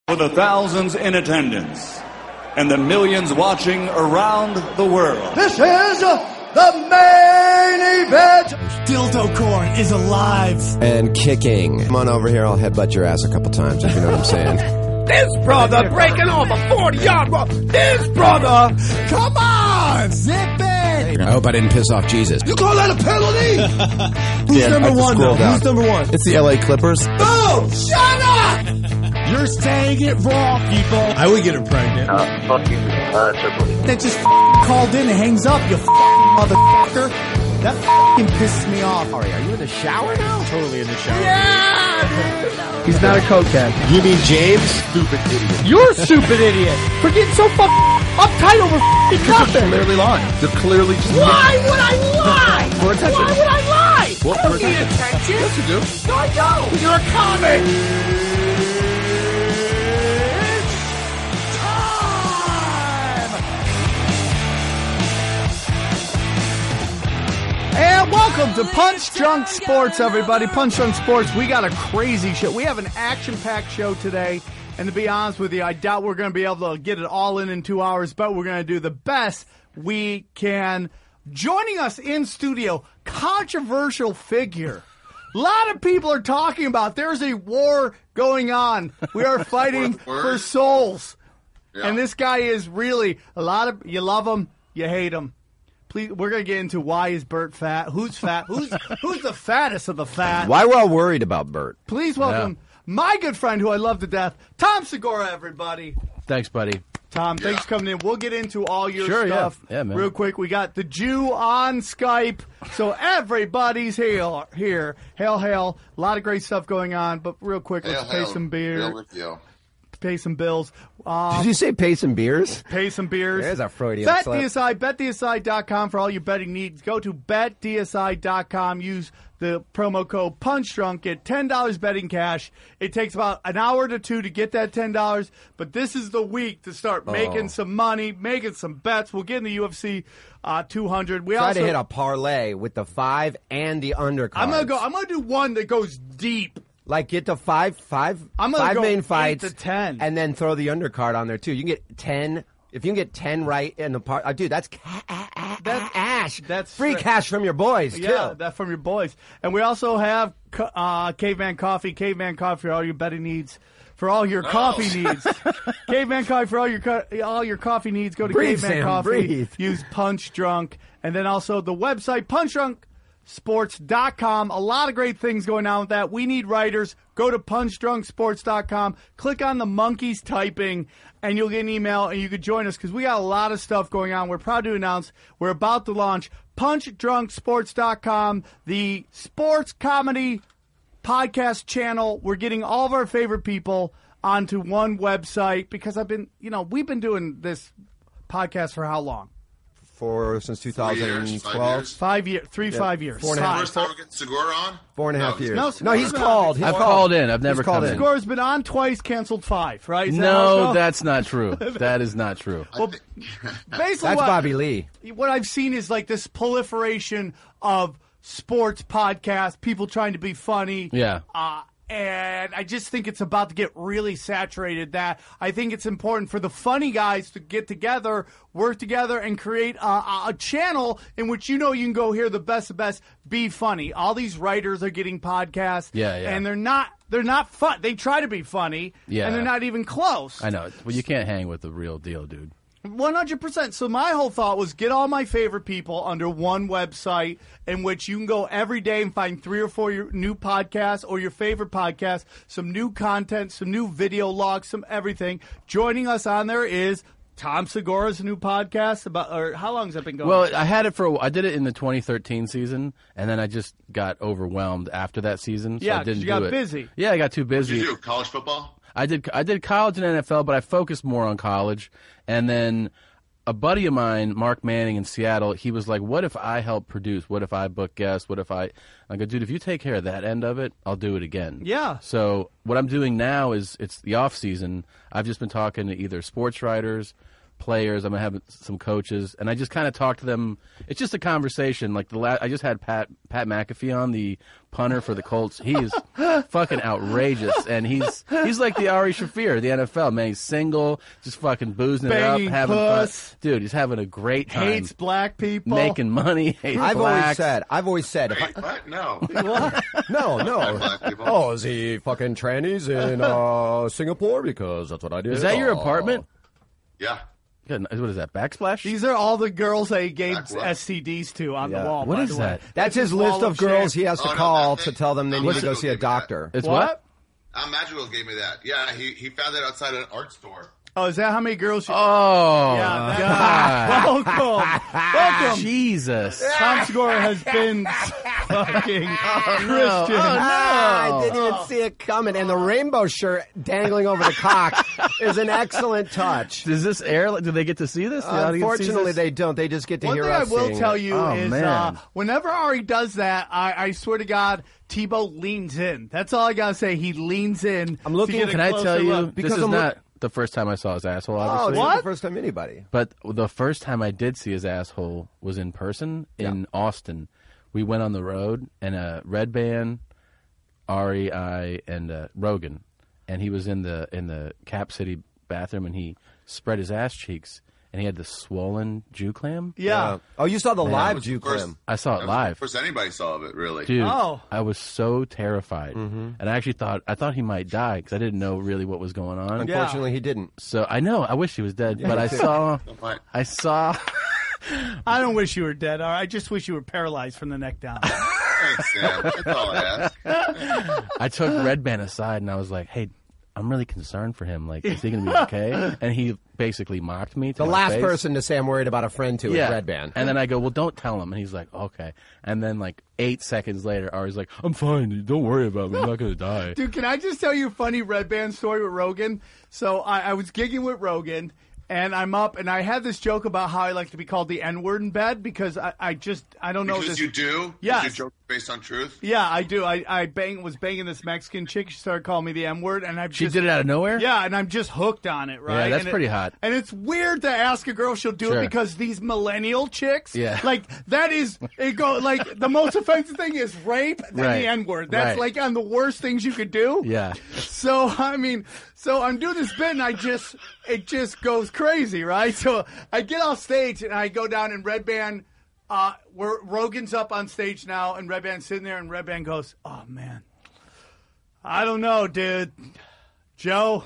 For the thousands in attendance and the millions watching around the world. This is the main event. Dildo Corn is alive. And kicking. Come on over here, I'll headbutt your ass a couple times, if you know what I'm saying. This brother breaking off a 40-yard run. This brother. Come on. Zip it. I hope I didn't piss off Jesus. You call that a penalty? Who's number one, though? Who's number one? It's the LA Clippers. Boom! Shut up! You're saying it wrong, people. I would get her pregnant. Fuck you, Triple H. That just called in and hangs up, you motherfucker. That pisses me off. Are you in the shower now? Totally in the shower. Yeah! He's not a cokehead. You mean James? Stupid idiot. You're a stupid idiot for getting so uptight over nothing. They're clearly lying. They're clearly just... Why would I lie? For attention. Why would I lie? Well, I don't need attention. Yes, you do. No, I don't. You're a comic. And welcome to Punch Drunk Sports, everybody. Punch Drunk Sports, we got a crazy show. We have an action-packed show today, and to be honest with you, I doubt we're going to be able to get it all in 2 hours, but we're going to do the best we can. Joining us in studio, controversial figure. A lot of people are talking about there's a war going on. We are fighting for souls. Yeah. And this guy is really, you love him, you hate him. Please, we're going to get into why is Bert fat? Who's fat? Who's the fattest of the fat? Why we're all worried about Bert? Please welcome my good friend who I love to death, Tom Segura, everybody. Thanks, buddy. Tom, thanks for coming in. We'll get into all your stuff man. Real quick. We got the Jew on Skype, so everybody's here. Hail, hail. A lot of great stuff going on, but real quick, let's pay some beer. Pay some bills. Did you say pay some beers? Pay some beers. There's our Freudian BetDSI, BetDSI.com for all your betting needs. Go to BetDSI.com. Use the promo code PUNCHDRUNK. Get $10 betting cash. It takes about an hour to two to get that $10, but this is the week to start making some money, making some bets. We'll get in the UFC 200. We try to hit a parlay with the 5 and the undercards. I'm gonna do one that goes deep. Like get the five main fights, 8 to 10, and then throw the undercard on there too. You can get 10. If you can get 10 right in the part, dude, that's cash. That's free cash from your boys. Yeah, that's from your boys. And we also have Caveman Coffee. Caveman Coffee for all your betting needs. For all your coffee needs, Caveman Coffee for all your coffee needs. Go to Caveman Coffee. Use Punch Drunk, and then also the website PunchDrunkSports.com. A lot of great things going on with that. We need writers. Go to PunchDrunkSports.com. Click on the monkeys typing, and you'll get an email, and you can join us because we got a lot of stuff going on. We're proud to announce we're about to launch PunchDrunkSports.com, the sports comedy podcast channel. We're getting all of our favorite people onto one website because we've been doing this podcast for how long? Since 2012. 5 years. 5 years. 4.5. First time we get Segura on? 4.5 years. No, he's called. I've called in. I've never come in. Segura's been on twice, canceled 5, right? No, that's not true. That is not true. Well, basically, that's Bobby Lee. What I've seen is like this proliferation of sports podcasts, people trying to be funny. Yeah. And I just think it's about to get really saturated. That I think it's important for the funny guys to get together, work together, and create a channel in which you can go hear the best of best, be funny. All these writers are getting podcasts, and they're not fun. They try to be funny, and they're not even close. I know. Well, you can't hang with the real deal, dude. 100%. So my whole thought was get all my favorite people under one website in which you can go every day and find 3 or 4 new podcasts or your favorite podcasts, some new content, some new video logs, some everything. Joining us on there is Tom Segura's new podcast or how long has that been going? Well, I did it in the 2013 season, and then I just got overwhelmed after that season. So I didn't do it. You got busy. Yeah, I got too busy. What did you do? College football? I did college and NFL, but I focused more on college. And then a buddy of mine, Mark Manning in Seattle, he was like, what if I help produce? What if I book guests? I go, dude, if you take care of that end of it, I'll do it again. Yeah. So what I'm doing now is it's the off season. I've just been talking to either sports writers, players. I'm gonna have some coaches, and I just kind of talk to them. It's just a conversation. Like I just had Pat McAfee on, the punter for the Colts. He's fucking outrageous, and he's like the Ari Shaffir of the NFL. Man, he's single, just fucking boozing Banging it up, having puss. fun. Dude, he's having a great time. Hates black people. Making money. Hates I've blacks. always said. Wait, what? No. What? No. Black people. Oh, is he fucking trannies in Singapore? Because that's what I did. Is that your apartment? Yeah. Good. What is that? Backsplash? These are all the girls that he gave Back what? STDs to on the Yeah. wall. What by is the way. that? That's his wall list of shame. girls he has to Oh, no, call that to thing- tell them they I'm need to go gonna see a give you that. doctor. It's What? Magical gave me that. Yeah, he found it outside an art store. Oh, is that how many girls? Oh, Yeah, God. Welcome. Jesus. Tom Segura has been fucking Christian. I didn't even see it coming. And the rainbow shirt dangling over the cock is an excellent touch. Does this air? Do they get to see this? The audience sees Unfortunately, this? they don't. They just get to One hear thing I us will sing tell it. you Oh, is man. whenever Ari does that, I swear to God, Tebow leans in. That's all I gotta say. He leans in. I'm looking- to get a Can I closer tell you? look. This Because is I'm not the first time I saw his asshole, Oh, obviously. it's What? not the first time anybody. But the first time I did see his asshole was in person in Austin. We went on the road, and Red Band, Ari, I, and Rogan, and he was in the Cap City bathroom, and he spread his ass cheeks, and he had the swollen Jew clam. Yeah. Oh, you saw the That live was Jew the first- clam. I saw it live. First anybody saw of it, really. Dude, Oh. I was so terrified, and I actually thought he might die because I didn't know really what was going on. Unfortunately, he didn't. So I know I wish he was dead, but I saw. I don't wish you were dead. I just wish you were paralyzed from the neck down. Thanks, Sam. That's all I ask. I took Red Band aside and I was like, "Hey, I'm really concerned for him. Like, is he going to be okay?" And he basically mocked me. To The my last face. person to say I'm worried about a friend to is Red Band. And then I go, "Well, don't tell him." And he's like, "Okay." And then like 8 seconds later, Ari's like, "I'm fine. Dude. Don't worry about me. I'm not going to die." Dude, can I just tell you a funny Red Band story with Rogan? So I was gigging with Rogan, and I'm up, and I had this joke about how I like to be called the N-word in bed because I don't know Because this. you do? Yes. Is your joke based on truth? Yeah, I do. I was banging this Mexican chick. She started calling me the M-word, and She did it out of nowhere. Yeah, and I'm just hooked on it, right? Yeah, that's And pretty hot. And it's weird to ask a girl she'll do Sure. it because these millennial chicks, Yeah. like that is it go like the most offensive thing is rape than Right. the N-word. That's Right. like on the worst things you could do. Yeah. So I'm doing this bit and it just goes crazy, right? So I get off stage and I go down in Red Band. Where Rogan's up on stage now, and Red Band's sitting there, and Red Band goes, "Oh man, I don't know, dude. Joe's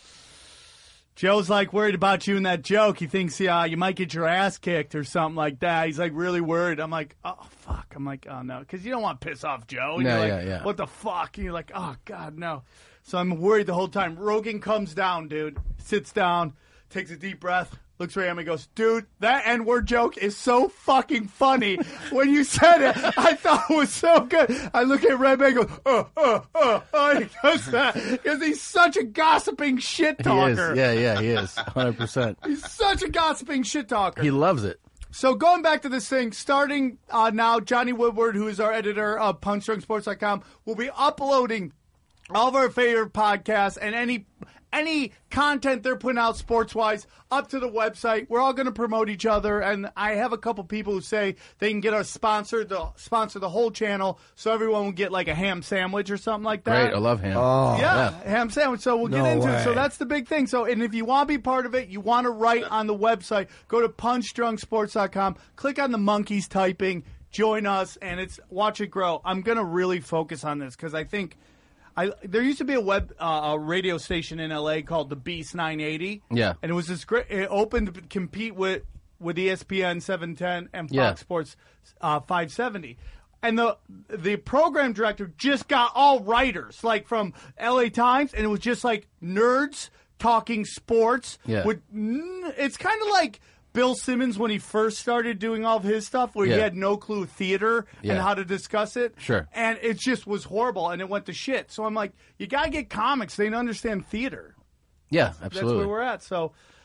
like worried about you in that joke. He thinks you might get your ass kicked or something like that. He's like really worried." I'm like, "Oh fuck." I'm like, "Oh no," because you don't want to piss off Joe. And No, you're like, yeah. "What the fuck?" And you're like, "Oh god, no." So I'm worried the whole time. Rogan comes down, dude, sits down, takes a deep breath, looks right at me and goes, "Dude, that N-word joke is so fucking funny. When you said it, I thought it was so good." I look at Red Band and go, and he does that because he's such a gossiping shit He talker. is. Yeah, he is. 100%. He's such a gossiping shit talker. He loves it. So going back to this thing, starting now, Johnny Woodward, who is our editor of PunchDrunkSports.com, will be uploading all of our favorite podcasts and any content they're putting out sports-wise up to the website. We're all going to promote each other, and I have a couple people who say they can get us sponsored to sponsor the whole channel, so everyone will get like a ham sandwich or something like that. Great. I love him. Oh. Yeah, ham sandwich. So we'll get No into it. way. So that's the big thing. So, and if you want to be part of it, you want to write on the website, go to punchdrunksports.com, click on the monkeys typing, join us, and it's watch it grow. I'm going to really focus on this because I think there used to be a radio station in LA called the Beast 980. Yeah. And it was this great, it opened to compete with ESPN 710 and Fox Yeah. Sports 570. And the program director just got all writers, like from LA Times, and it was just like nerds talking sports. Yeah. It's kind of like Bill Simmons when he first started doing all of his stuff, where he Yeah. had no clue theater and Yeah. how to discuss it. Sure. And it just was horrible, and it went to shit. So I'm like, you got to get comics. They understand theater. Yeah, That's absolutely. where we're at. So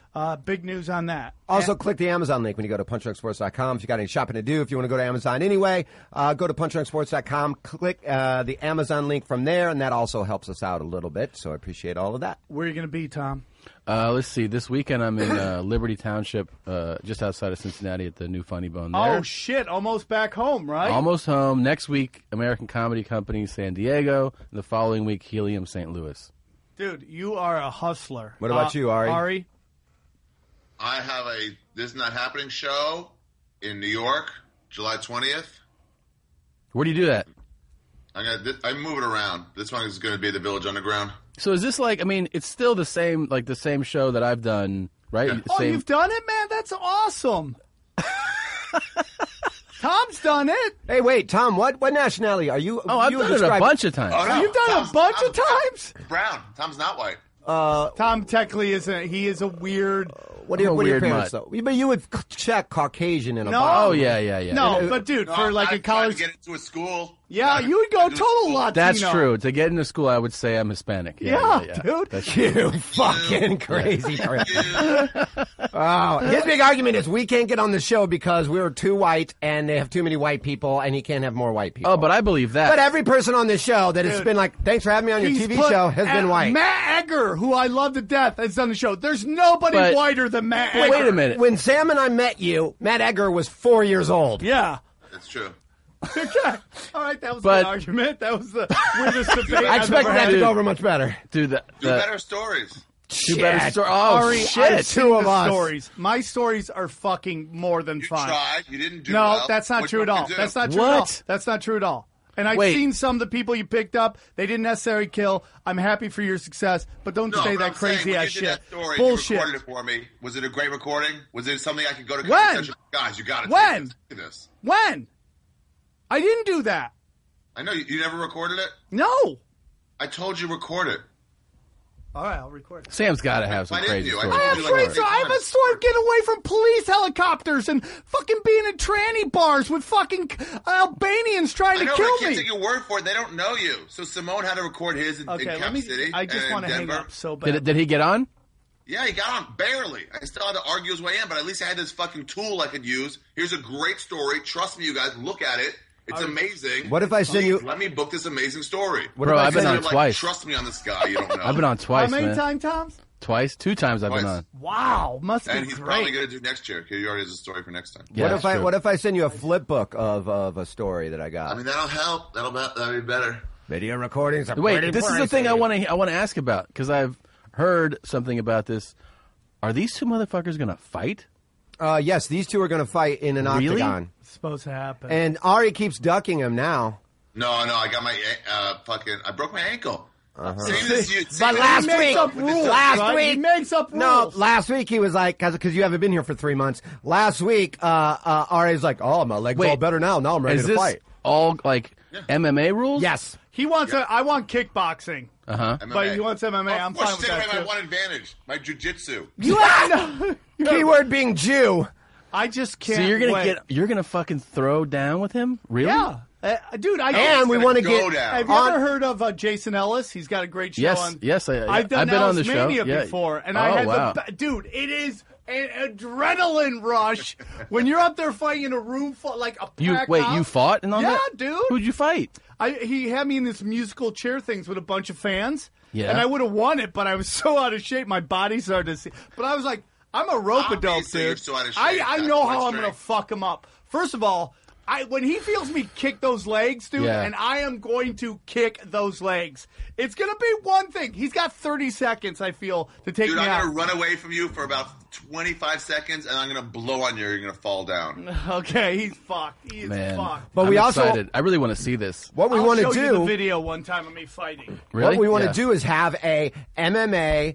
Big news on that. Also, click the Amazon link when you go to punchdrunksports.com. If you got any shopping to do, if you want to go to Amazon anyway, go to punchdrunksports.com, click the Amazon link from there, and that also helps us out a little bit, so I appreciate all of that. Where are you going to be, Tom? Let's see. This weekend I'm in Liberty Township, just outside of Cincinnati at the new Funny Bone there. Oh, shit. Almost back home, right? Almost home. Next week, American Comedy Company, San Diego. And the following week, Helium, St. Louis. Dude, you are a hustler. What about you, Ari? Ari? I have a This Is Not Happening show in New York, July 20th. Where do you do that? I'm moving around. This one is going to be at the Village Underground. So is this like, I mean, it's still the same show that I've done, right? Yeah. Oh, Same. you've done it, man? That's awesome. Tom's done it. Hey, wait, Tom, what nationality are you? Oh, I've done it a bunch of times. Oh, no. You've done a bunch of times? Brown. Tom's not white. Tom technically he is a weird... What are your weird parents, mutt. though? But you would check Caucasian in a No. bar. Oh, yeah. No, but dude, No, for like I a tried college... to get into a school. Yeah, you would go Do a total school. Latino. That's true. To get into school, I would say I'm Hispanic. Yeah, dude. That's You fucking crazy prick. Oh, his big argument is we can't get on the show because we're too white and they have too many white people and he can't have more white people. Oh, but I believe that. But every person on this show that has Dude. been like, thanks for having me on your He's TV put- show has been white. Matt Egger, who I love to death, has done the show. There's nobody But- whiter than Matt Egger. Wait a minute. When Sam and I met you, Matt Egger was 4 years old. Yeah. That's true. Okay. All right, that was But- the argument. That was the weirdest debate I I've expected ever that had. to go over much better. Dude, Do better stories. do better story. Oh, Ari, shit. I've seen Two of the us. stories. My stories are fucking more than You fine. tried. You didn't do No, well. that's not Which true at one all. to do? That's not true at all. What? That's not true at all. And I've Wait. seen some of the people you picked up. They didn't necessarily kill. I'm happy for your success, but don't No, say but that I'm saying, crazy when ass you did shit. that story, Bullshit. You recorded it for me. Was it a great recording? Was it something I could go to When? comment section? Guys, you got to When? take this. When? I didn't do that. I know you never recorded it. No. I told you record it. All right, I'll record it. Sam's got to have some Why didn't crazy you? I stories. I have told you like great three I have a times. story of getting away from police helicopters and fucking being in tranny bars with fucking Albanians trying I to know, kill but I me. can't take your word for it. They don't know you. So Simone had to record his in Okay, Cap let me. City. I just and want to hang Denver. up so bad. Did he get on? Yeah, he got on barely. I still had to argue his way in, but at least I had this fucking tool I could use. Here's a great story. Trust me, you guys. Look at it. It's amazing. What if I send you- Let me book this amazing story. What Bro, if I I've been send on you- You're twice. Trust me on this guy. You don't know. I've been on twice, How many man. times, Tom? Twice? 2 times I've been Twice. on. Wow, must And be he's great. probably going to do next year. He already has a story for next time. Yeah, What that's if I true. What if I send you a flip book of a story that I got? I mean, that'll help. That'll be better. Video recordings. Are Wait, pretty this is the thing I pricey. want to ask about because I've heard something about this. Are these two motherfuckers going to fight? Yes, these two are going to fight in an Really? octagon, It's supposed to happen. and Ari keeps ducking him now. No, I got my I broke my ankle. Same as you. But same as last you. he makes week- up rules. last right? week- he makes up No, rules. last week he was like, because you haven't been here for 3 months. Last week, Ari's like, oh, my leg's all better now. Now I'm ready Is to this fight. all like MMA rules? Yes. He wants. I want kickboxing, MMA. but he wants MMA. I'm Of course, fine with take that away my too. one advantage, my jujitsu. You have no. Keyword being Jew. I just can't. So wait. you're gonna fucking throw down with him? Really? Yeah, dude. And we want to go get down. Have you on- ever heard of Jason Ellis? He's got a great show Yes, on. yes, I've done I've been on the show. Mania Yeah. before, and Oh, I had wow. dude. It is an adrenaline rush when you're up there fighting in a room full like a packed You house. fought and all Yeah, that? dude. Who'd you fight? He had me in this musical chair things with a bunch of fans. Yeah. And I would have won it, but I was so out of shape, my body started to see. But I was like, I'm a rope-a-dope, Obviously, dude. you're so out of shape. I That's know my how I'm going to strength. fuck him up. First of all, when he feels me kick those legs, dude, Yeah. and I am going to kick those legs, it's going to be one thing. He's got 30 seconds, I feel, to take Dude, me I'm out. going to run away from you for about 25 seconds, and I'm going to blow on you. You're going to fall down. Okay, he's fucked. He is Man, fucked. But I'm we also- excited. I really want to see this. What we I'll want to show you the do. video one time of me fighting. Really? What we want Yeah. to do is have a MMA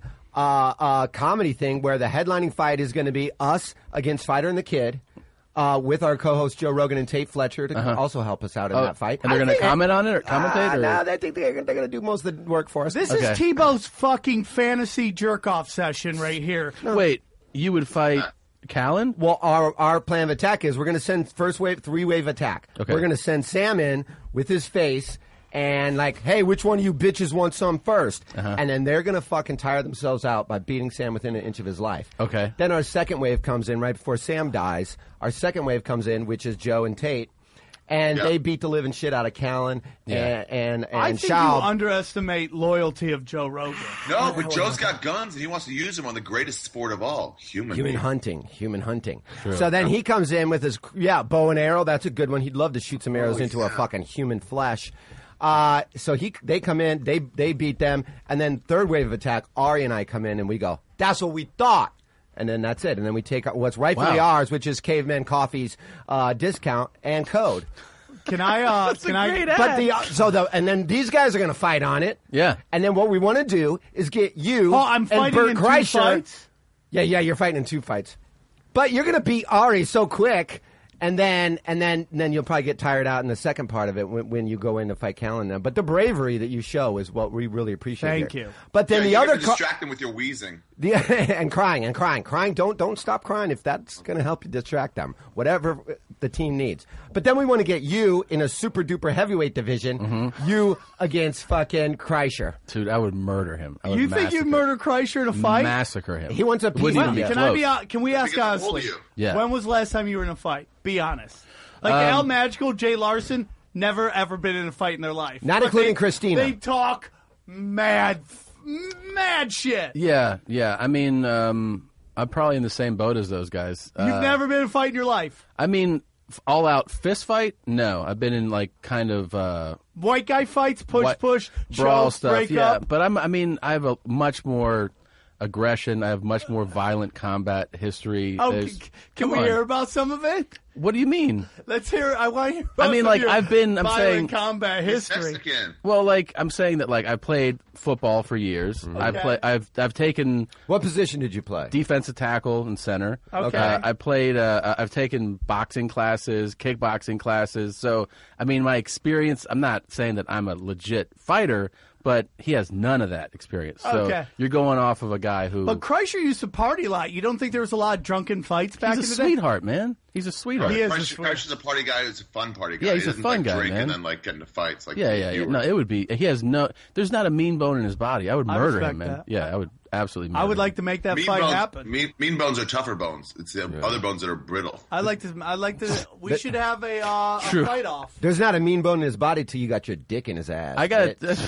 comedy thing where the headlining fight is going to be us against Fighter and the Kid. With our co-hosts Joe Rogan and Tate Fletcher to also help us out in that fight. And they're going to comment on it or commentate? Or? No, I think they're going to do most of the work for us. This Okay. is Tebow's fucking fantasy jerk-off session right here. Wait, you would fight Callan? Well, our plan of attack is we're going to send first wave, 3-wave attack. Okay. We're going to send Sam in with his face, and like, hey, which one of you bitches want some first? And then they're going to fucking tire themselves out by beating Sam within an inch of his life. Okay. Then our second wave comes in right before Sam dies. Our second wave comes in, which is Joe and Tate. And they beat the living shit out of Callan and I think Schaub. you underestimate loyalty of Joe Rogan. No, but Joe's got guns and he wants to use them on the greatest sport of all, human hunting. So then he comes in with his bow and arrow. That's a good one. He'd love to shoot some arrows into a fucking human flesh. So they come in, they beat them, and then third wave of attack, Ari and I come in and we go, that's what we thought. And then that's it. And then we take what's rightfully ours, which is Caveman Coffee's discount and code. Can I? And then these guys are going to fight on it. Yeah. And then what we want to do is get you. Oh, I'm fighting and Bert in Kreischer. 2 fights. Yeah, you're fighting in 2 fights. But you're going to beat Ari so quick. And then you'll probably get tired out in the second part of it when you go in to fight Callan. But the bravery that you show is what we really appreciate. Thank you. But then the you other distract them with your wheezing. and crying. Don't stop crying if that's going to help you distract them. Whatever the team needs. But then we want to get you in a super duper heavyweight division. You against fucking Kreischer. Dude, I would murder him. You think you'd murder Kreischer in a fight? Massacre him. He wants a piece. Wouldn't even be close. Can we ask Because I told honestly? you. Yeah. When was the last time you were in a fight? Be honest. Like Al Magical, Jay Larson, never ever been in a fight in their life. Not But including Christina. They talk mad shit. Yeah. I mean, I'm probably in the same boat as those guys. You've never been in a fight in your life. I mean, all out fist fight? No, I've been in like kind of White guy fights, push, brawl choke, stuff. break Yeah, up. but I have a much more aggression. I have much more violent combat history. Oh, There's- can we come on. hear about some of it? What do you mean? Let's hear. I want to hear. About I mean, some like, of your I'm violent saying- combat history. Mexican. Well, like I'm saying that, like I played football for years. Okay. I've taken What position did you play? defensive tackle and center. Okay. I played. I've taken boxing classes, kickboxing classes. So I mean, my experience. I'm not saying that I'm a legit fighter, but he has none of that experience. So Okay. you're going off of a guy who. But Kreischer used to party a lot. You don't think there was a lot of drunken fights back he's a in the day? sweethart, man. He's a sweetheart. He is. Kreischer's a party guy. He's a fun party guy. Yeah, he's he a doesn't fun like guy, drink man. and then like get into fights. Like Yeah. you were. No, it would be. He has no. There's not a mean bone in his body. I would I murder respect him, man. that. Yeah, I would absolutely. Murder I would him. like to make that Mean fight bones, happen. mean bones are tougher bones. It's the other bones that are brittle. I like to. We should have a True. fight off. There's not a mean bone in his body till you got your dick in his ass. I got. That's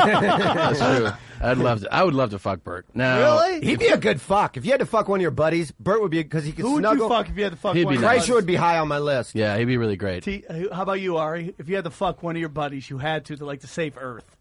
true. I would love to fuck Bert. Now, Really? He'd be a good fuck. If you had to fuck one of your buddies, Bert would be, because he could Who would snuggle. you fuck if you had to fuck He'd one be of your nice. Kreischer buddies? would be high on my list. Yeah, he'd be really great. How about you, Ari? If you had to fuck one of your buddies, you had to like to save Earth.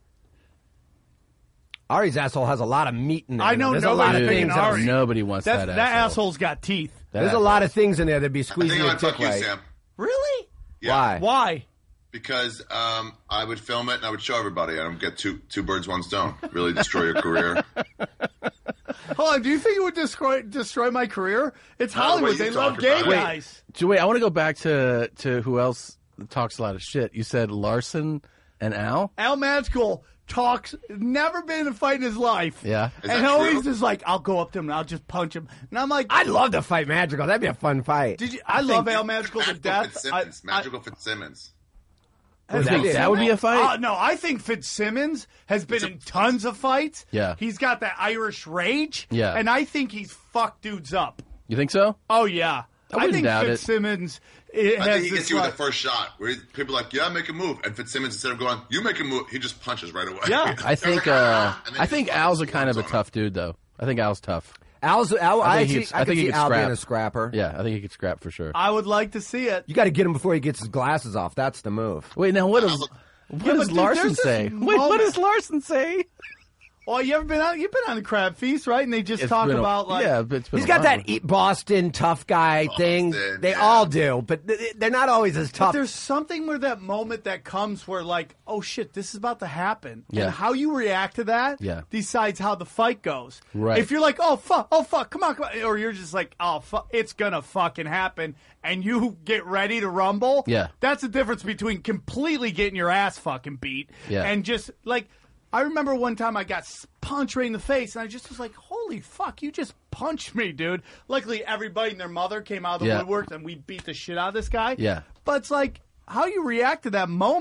Ari's asshole has a lot of meat in there. I know There's a lot of nobody's things. picking Ari. Nobody wants That that asshole's got teeth. There's a lot of things in there that'd be I squeezing think I your would fuck dick you, right. Sam. Really? Yeah. Why? Why? Because I would film it and I would show everybody. I would get two birds, one stone. Really destroy your career. Hold on. Do you think it would destroy my career? It's No, Hollywood. what They you love talk gay about. Wait. guys. Wait, I want to go back to who else talks a lot of shit. You said Larson and Al. Al Magical talks. Never been in a fight in his life. Yeah. Is And that always true? is like, I'll go up to him and I'll just punch him. And I'm like, I'd love to fight Magical. That'd be a fun fight. did you? I love Al Magical to death. Fitzsimmons. Magical Fitzsimmons. You think that would be a fight? No, I think Fitzsimmons has been in tons of fights. Yeah. He's got that Irish rage. Yeah. And I think he's fucked dudes up. You think so? Oh, yeah. wouldn't think doubt it. Fitzsimmons I has think he this gets you with like- the first shot, where people are like, "Yeah, make a move," and Fitzsimmons, instead of going, "You make a move," he just punches right away. Yeah. I think. They're like, "Ah," and then I he think just Al's a fucking kind of a swarms on him. tough dude, though. I think Al's tough. I I think could he see could Al being scrap. a scrapper. Yeah, I think he could scrap for sure. I would like to see it. You got to get him before he gets his glasses off. That's the move. Wait, now what does but Larson dude, there's this say? Wait, moment- what does Larson say? Well, you've been on the crab feast, right? And they just It's talk been a- about like yeah, but it's been He's a got while. that Boston tough guy thing. They yeah. all do, but they're not always as But tough. there's something where that moment that comes where like, oh shit, this is about to happen. Yeah. And how you react to that Yeah. decides how the fight goes. Right. If you're like, oh fuck, come on. Or you're just like, oh fuck, it's gonna fucking happen. And you get ready to rumble. Yeah. That's the difference between completely getting your ass fucking beat. Yeah. And just like, I remember one time I got punched right in the face, and I just was like, holy fuck, you just punched me, dude. Luckily, everybody and their mother came out of the Yeah. woodwork, and we beat the shit out of this guy. Yeah. But it's like, how you react to that moment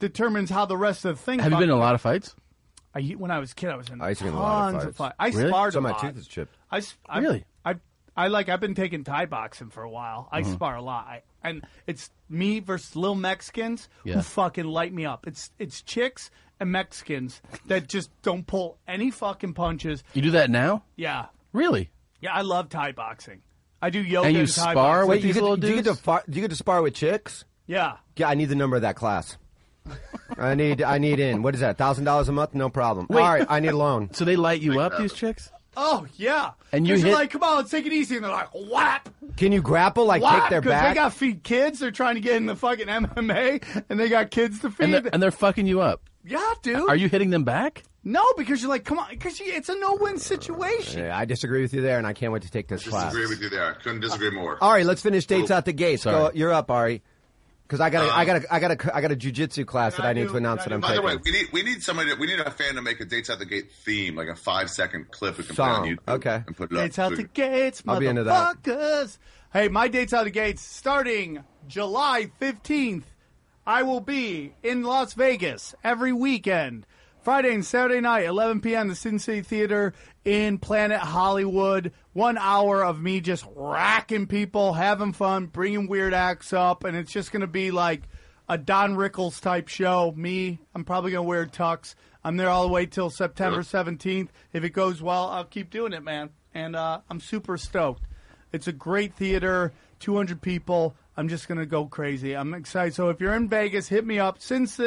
determines how the rest of the thing. Have you been in a lot of fights? When I was a kid, I was in used to get in a tons lot of of fights. fights. I Really? sparred So a my lot. tooth is chipped. Really? I've been taking Thai boxing for a while. I spar a lot, and it's me versus little Mexicans who fucking light me up. It's chicks and Mexicans that just don't pull any fucking punches. You do that now? Yeah, Really? yeah. I love Thai boxing. I do yoga And you Thai spar boxing. with Wait, these little dudes? do you get to spar with chicks? Yeah. Yeah, I need the number of that class. I need in. What is that? $1,000 a month? No problem. All right, I need a loan. So they light you up, these chicks? Oh yeah. And you 'Cause you're hit- like, come on, let's take it easy, and they're like, whap. Can you grapple? Like Whap, take their 'cause back? they got to feed kids. They're trying to get in the fucking MMA, and they got kids to feed. And they're fucking you up. Yeah, dude. Are you hitting them back? No, because you're like, come on, because it's a no-win situation. Yeah, I disagree with you there, and I can't wait to take this class. Disagree with you there. Couldn't disagree more. Ari, let's finish dates out the gates. Sorry. Go, you're up, Ari. Because I got a jujitsu class that I need to announce that I'm By the taking. way, we need a fan to make a Dates Out the Gate theme, like a 5-second clip we can Song. put on YouTube. Okay. And put it up. Dates out the gates, I'll be into that. motherfuckers. Hey, my dates out the gates starting July 15th. I will be in Las Vegas every weekend. Friday and Saturday night, 11 p.m. the Sin City Theater in Planet Hollywood. 1 hour of me just racking people, having fun, bringing weird acts up, and it's just going to be like a Don Rickles type show. I'm probably going to wear tux. I'm there all the way till September 17th. If it goes well, I'll keep doing it, man. And I'm super stoked. It's a great theater, 200 people. I'm just going to go crazy. I'm excited. So if you're in Vegas, hit me up,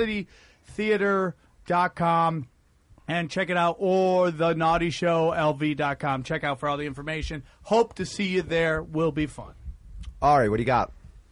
SinCityTheater.com, and check it out, or the Naughty Show LV.com. Check out for all the information. Hope to see you there. Will be fun. Ari, what do you got?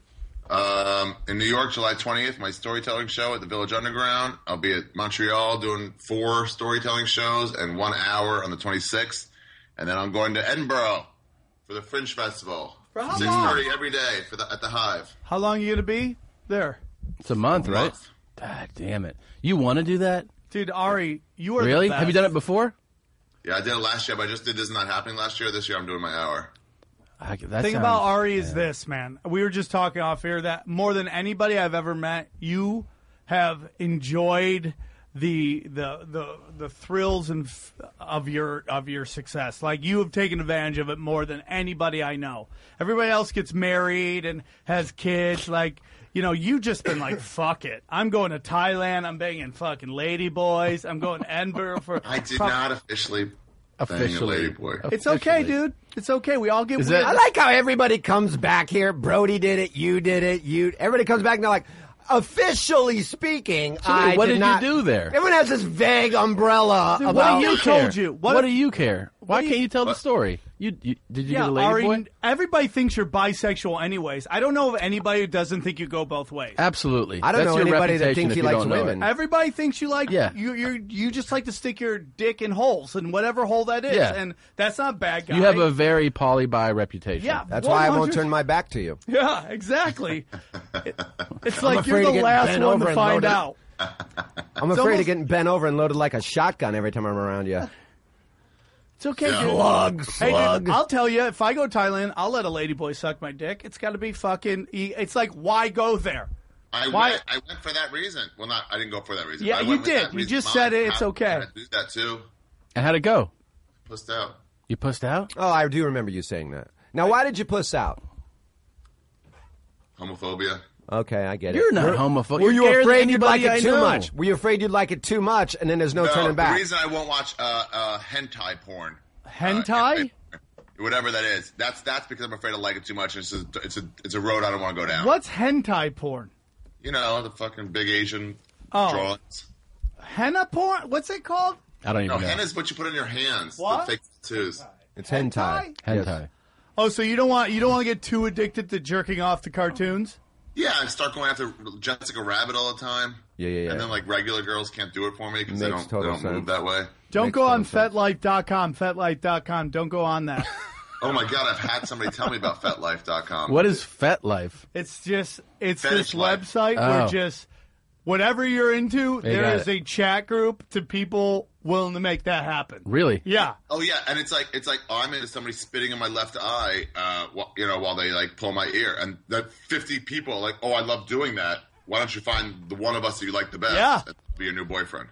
In New York, July 20th, my storytelling show at the Village Underground. I'll be at Montreal doing 4 storytelling shows and 1 hour on the 26th. And then I'm going to Edinburgh for the Fringe Festival. For how 6:30 every day at the Hive. How long are you going to be there? It's a month, right? Month. God damn it. You want to do that? Dude, Ari, you are Really? the best. Have you done it before? Yeah, I did it last year, but I just did this not happening last year. This year I'm doing my hour. The thing about Ari is this, man. We were just talking off air that more than anybody I've ever met, you have enjoyed the thrills and of your success. Like, you have taken advantage of it more than anybody I know. Everybody else gets married and has kids. Like, you know, you just been like, fuck it. I'm going to Thailand. I'm banging fucking lady boys. I'm going to Edinburgh for. I did not officially bang a lady boy. It's okay, dude. It's okay. We all get weird. I like how everybody comes back here. Brody did it. You did it. Everybody comes back and they're like, officially speaking, what did not you do there? Everyone has this vague umbrella Dude, about. what do you told you? What do you care? Why do can't you- you tell the story? Did you get a lady Ari, boy? everybody thinks you're bisexual anyways. I don't know of anybody who doesn't think you go both ways. Absolutely. I don't That's know your anybody that reputation thinks if he you likes don't know women. it. Everybody thinks you like Yeah. you just like to stick your dick in holes and whatever hole that is, Yeah. and that's not bad, guy. You have a very poly-bi reputation. yeah. That's why I won't 100 turn my back to you. Yeah, exactly. It's like you're afraid the to get last bent one over to and find loaded. out. I'm afraid almost- of getting bent over and loaded like a shotgun every time I'm around you. It's okay, dude. Hey, dude, I'll tell you, if I go to Thailand, I'll let a ladyboy suck my dick. It's got to be fucking. It's like, why go there? I Why- went for that reason. Well, I didn't go for that reason. Yeah, I you went with did. that You reason. just said it. It's okay. I do that too. And how'd it go? Pussed out. You pussed out? Oh, I do remember you saying that. Now, why did you puss out? Homophobia. Okay, I get it. You're not homophobic. Were you You're scared afraid of you'd like anybody it I too know. much? Were you afraid you'd like it too much, and then there's no turning The back? reason I won't watch hentai porn. Hentai? Whatever that is. That's because I'm afraid I like it too much. It's a road I don't want to go down. What's hentai porn? You know, the fucking big Asian Oh. drawings. Henna porn? What's it called? I don't No, even know. henna is what you put in your hands. What? The fake tattoos. It's hentai. Hentai. Oh, so you don't want to get too addicted to jerking off to cartoons? Yeah, I start going after Jessica Rabbit all the time. Yeah. And then like regular girls can't do it for me because they Makes don't total move sense. that way. Don't Makes go on total sense. FetLife.com. FetLife.com. Don't go on that. Oh my god, I've had somebody tell me about FetLife.com. What is FetLife? It's this Fetish life. website where Oh. just whatever you're into, They there got is it. a chat group to people willing to make that happen. Really? Yeah. Oh yeah, and it's like I'm into somebody spitting in my left eye, while they like pull my ear, and that 50 people are like, oh, I love doing that, why don't you find the one of us that you like the best? Yeah. And be your new boyfriend.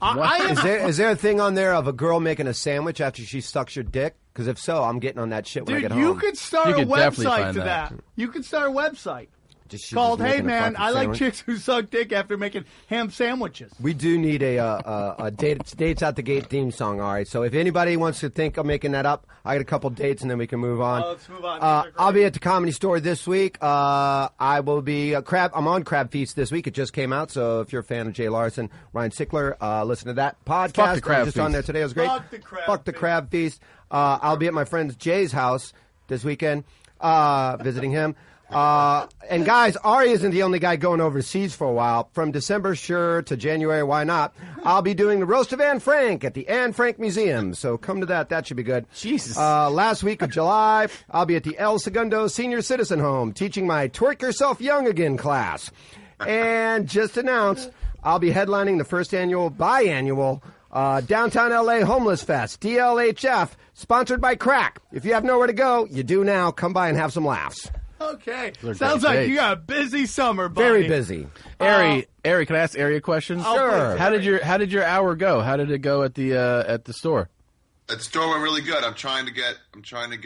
Is there a thing on there of a girl making a sandwich after she sucks your dick? Because if so, I'm getting on that shit when I get home. You could start a website to that. You could start a website. Called, hey man, I like chicks who suck dick after making ham sandwiches. We do need a dates out the gate theme song. All right, so if anybody wants to think of making that up, I got a couple dates and then we can move on. Let's move on. I'll be at the Comedy Store this week. I will be I'm on Crab Feast this week. It just came out, so if you're a fan of Jay Larson, Ryan Sickler, listen to that podcast. Fuck the Crab I was just Feast. on there today. It was great. Fuck the Crab Feast. I'll be at my friend Jay's house this weekend, visiting him. And guys, Ari isn't the only guy going overseas for a while. From December, sure, to January, why not? I'll be doing the Roast of Anne Frank at the Anne Frank Museum. So come to that. That should be good. Jesus. Last week of July, I'll be at the El Segundo Senior Citizen Home teaching my Twerk Yourself Young Again class. And just announced, I'll be headlining the first biannual Downtown LA Homeless Fest, DLHF, sponsored by Crack. If you have nowhere to go, you do now. Come by and have some laughs. Okay. Sounds like you got a busy summer, buddy. Very busy. Ari, can I ask Ari a question? Sure. How did your hour go? How did it go at the store? The store went really good. I'm trying to get. A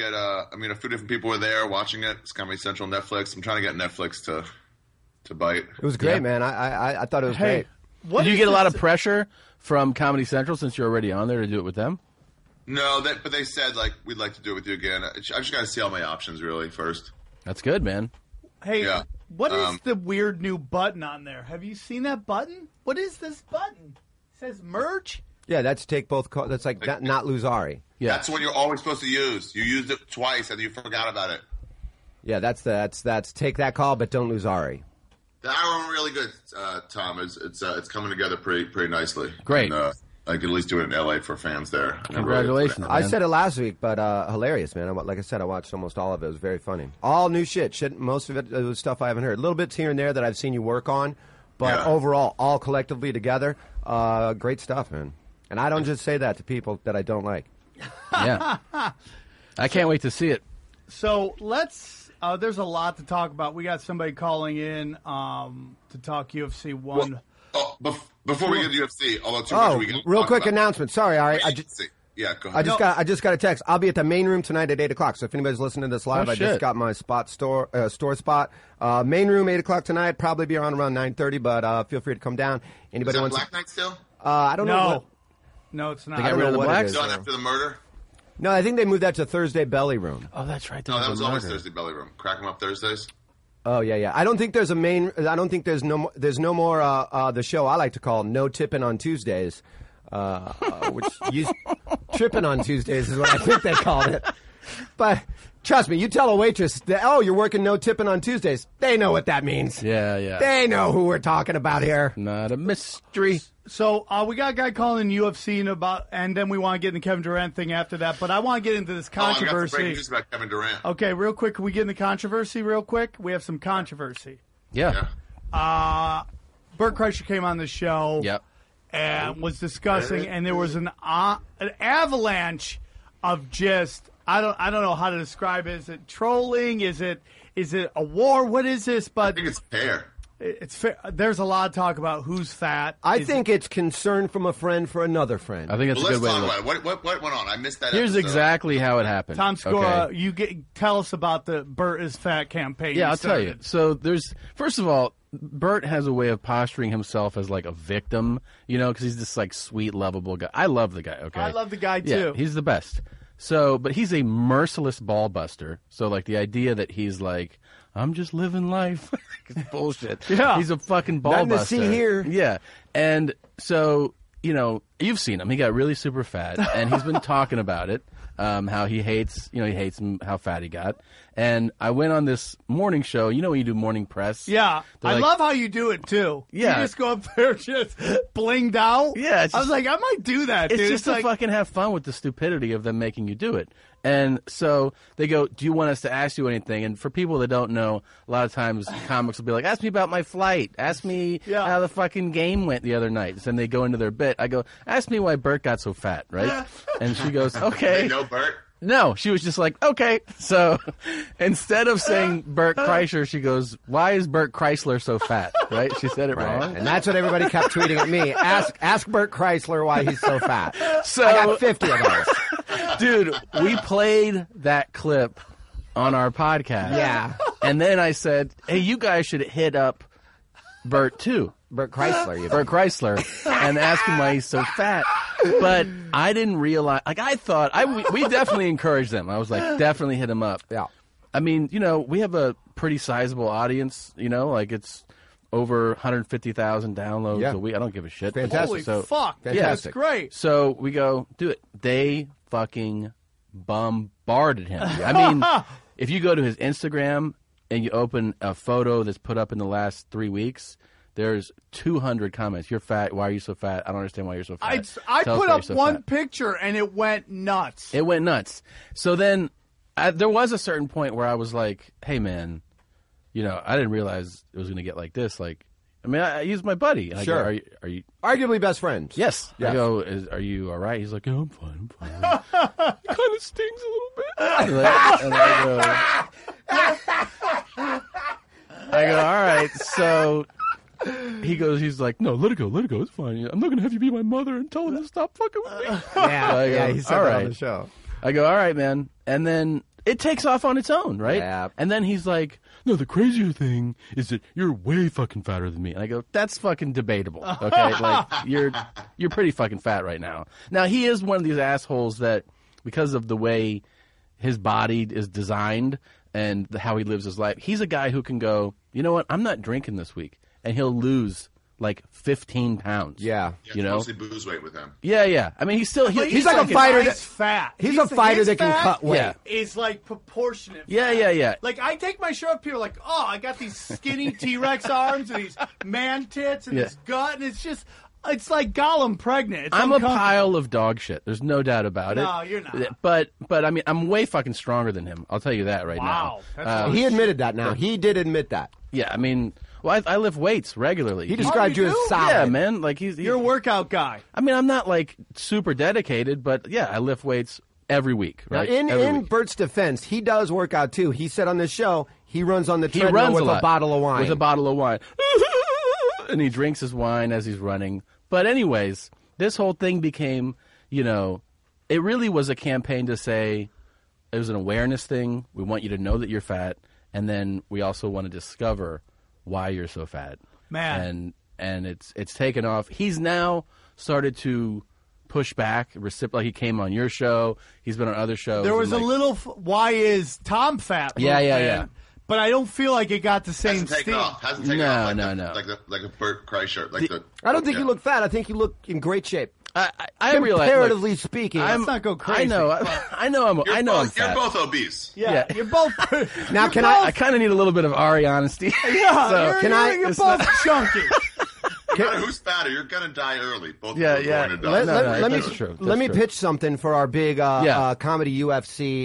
few different people were there watching it. It's Comedy Central, Netflix. I'm trying to get Netflix to bite. It was great, man. I thought it was great. Did you get a lot of pressure from Comedy Central since you're already on there to do it with them? No, but they said we'd like to do it with you again. I just got to see all my options really first. That's good, man. Hey, what is the weird new button on there? Have you seen that button? What is this button? It says merge? Yeah, that's take both. That's like not lose Ari. Yeah, that's what you're always supposed to use. You used it twice and you forgot about it. Yeah, that's take that call, but don't lose Ari. The hour went really good, Tom. It's coming together pretty nicely. Great. And, I could at least do it in LA for fans there. Congratulations, man. I said it last week, but hilarious, man. Like I said, I watched almost all of it. It was very funny. All new shit. Most of it was stuff I haven't heard. Little bits here and there that I've seen you work on, but overall, all collectively together, great stuff, man. And I don't just say that to people that I don't like. Yeah. I can't wait to see it. So there's a lot to talk about. We got somebody calling in to talk UFC 1. Before we get to UFC, although we can real quick announcement. Sorry, Ari. go ahead. I just got a text. I'll be at the main room tonight at 8:00. So if anybody's listening to this live, I just got my store spot. Main room 8:00 tonight. Probably be around 9:30, but feel free to come down. Anybody Is that wants Black Night still? I don't know. No, it's not. They got rid of the blacks? Done after the murder? No, I think they moved that to Thursday Belly Room. Oh, that's right. No, that was always Thursday Belly Room. Crack 'em up Thursdays. Oh yeah. I don't think there's there's no more the show I like to call No Tipping on Tuesdays, which tripping on Tuesdays is what I think they called it. But trust me, you tell a waitress that, you're working no tipping on Tuesdays, they know what that means. Yeah. They know who we're talking about here. Not a mystery. So we got a guy calling UFC and then we want to get in the Kevin Durant thing after that. But I want to get into this controversy. I got some breaking news about Kevin Durant. Okay, real quick, can we get in the controversy real quick? We have some controversy. Yeah. Bert Kreischer came on the show. Yep. And was discussing, and there was an avalanche of just I don't know how to describe it. Is it trolling? Is it a war? What is this? But I think it's fair. It's fair. There's a lot of talk about who's fat. I think it's concern from a friend for another friend. I think it's a good way to look. Let's talk about it. What went on? I missed that. Here's exactly how it happened. Tom Skora, tell us about the Bert is fat campaign. Yeah, I'll tell you. So first of all, Bert has a way of posturing himself as like a victim, because he's this like sweet, lovable guy. I love the guy. Okay, I love the guy too. Yeah, he's the best. So, but he's a merciless ball buster. So, like the idea that he's like, I'm just living life, it's bullshit. Yeah, he's a fucking ball Nothing buster. to see here. Yeah, and so you've seen him. He got really super fat, and he's been talking about it. How he hates him, how fat he got. And I went on this morning show. When you do morning press? Yeah. I love how you do it, too. Yeah. You just go up there just blinged out. Yeah. I was like, I might do that, dude. It's just to fucking have fun with the stupidity of them making you do it. And so they go, do you want us to ask you anything? And for people that don't know, a lot of times comics will be like, ask me about my flight. Ask me how the fucking game went the other night. So then they go into their bit. I go, ask me why Bert got so fat, right? And she goes, okay. They know Bert? No, she was just like, okay. So instead of saying Bert Kreischer, she goes, why is Bert Chrysler so fat? Right? She said it wrong. And that's what everybody kept tweeting at me. Ask Bert Chrysler why he's so fat. So, I got 50 of those. Dude, we played that clip on our podcast. Yeah. And then I said, hey, you guys should hit up Bert too. Bert Chrysler. Bert Chrysler. And ask him why he's so fat. But I didn't realize, like I thought, we definitely encouraged them. I was like, definitely hit him up. Yeah. I mean, we have a pretty sizable audience, like it's over 150,000 downloads a week. I don't give a shit. Fantastic. Holy fuck. Yeah, That's great. So we go, do it. They fucking bombarded him. I mean, if you go to his Instagram and you open a photo that's put up in the last 3 weeks, there's 200 comments. You're fat. Why are you so fat? I don't understand why you're so fat. I put up one picture and it went nuts. It went nuts. So then there was a certain point where I was like, hey, man, I didn't realize it was going to get like this. Like, I mean, he's my buddy. And Sure. I go, are you Arguably best friends. Yes. Yes. I go, are you all right? He's like, yeah, I'm fine. It kind of stings a little bit. And I go, all right. So he's like, no, let it go. It's fine. I'm not going to have you be my mother and tell him to stop fucking with me. Yeah, he said that on the show. I go, all right, man. And then it takes off on its own, right? Yeah. And then he's like, no, the crazier thing is that you're way fucking fatter than me. And I go, that's fucking debatable, okay? Like, you're pretty fucking fat right now. Now, he is one of these assholes that, because of the way his body is designed and how he lives his life, he's a guy who can go, you know what, I'm not drinking this week. And he'll lose like 15 pounds. Yeah. It's mostly booze weight with him. Yeah. I mean, he's like a fighter that's fat. He's a fighter that can cut weight. Yeah. Is like proportionate. Yeah. Like I take my shirt off, people are like, oh, I got these skinny T-Rex arms and these man tits and this gut, and it's like Gollum pregnant. It's I'm a pile of dog shit. There's no doubt about it. No, you're not. But I mean, I'm way fucking stronger than him. I'll tell you that right now. Wow. He admitted that now. He did admit that. Yeah, I mean, well, I lift weights regularly. He described you as solid. Yeah, man. Like you're a workout guy. I mean, I'm not like super dedicated, but yeah, I lift weights every week. Right? Now, in Bert's defense, he does work out too. He said on this show he runs on the treadmill with a bottle of wine. With a bottle of wine, and he drinks his wine as he's running. But anyways, this whole thing became, it really was a campaign to say it was an awareness thing. We want you to know that you're fat, and then we also want to discover why you're so fat. Man. And it's taken off. He's now started to push back. Like he came on your show. He's been on other shows. There was a little why is Tom fat? Yeah. But I don't feel like it got the same Hasn't taken steam. off. Hasn't taken off No. Like a Bert Kreischer. I don't think you look fat. I think you look in great shape. I realize, comparatively speaking. Let's not go crazy. I know I'm fat. You're both obese. Yeah, you're both. Now, I kind of need a little bit of Ari honesty. Yeah, you're both chunky. No matter who's fatter, you're gonna die early. Both Yeah. Going to die. That's true. Let me pitch something for our big comedy UFC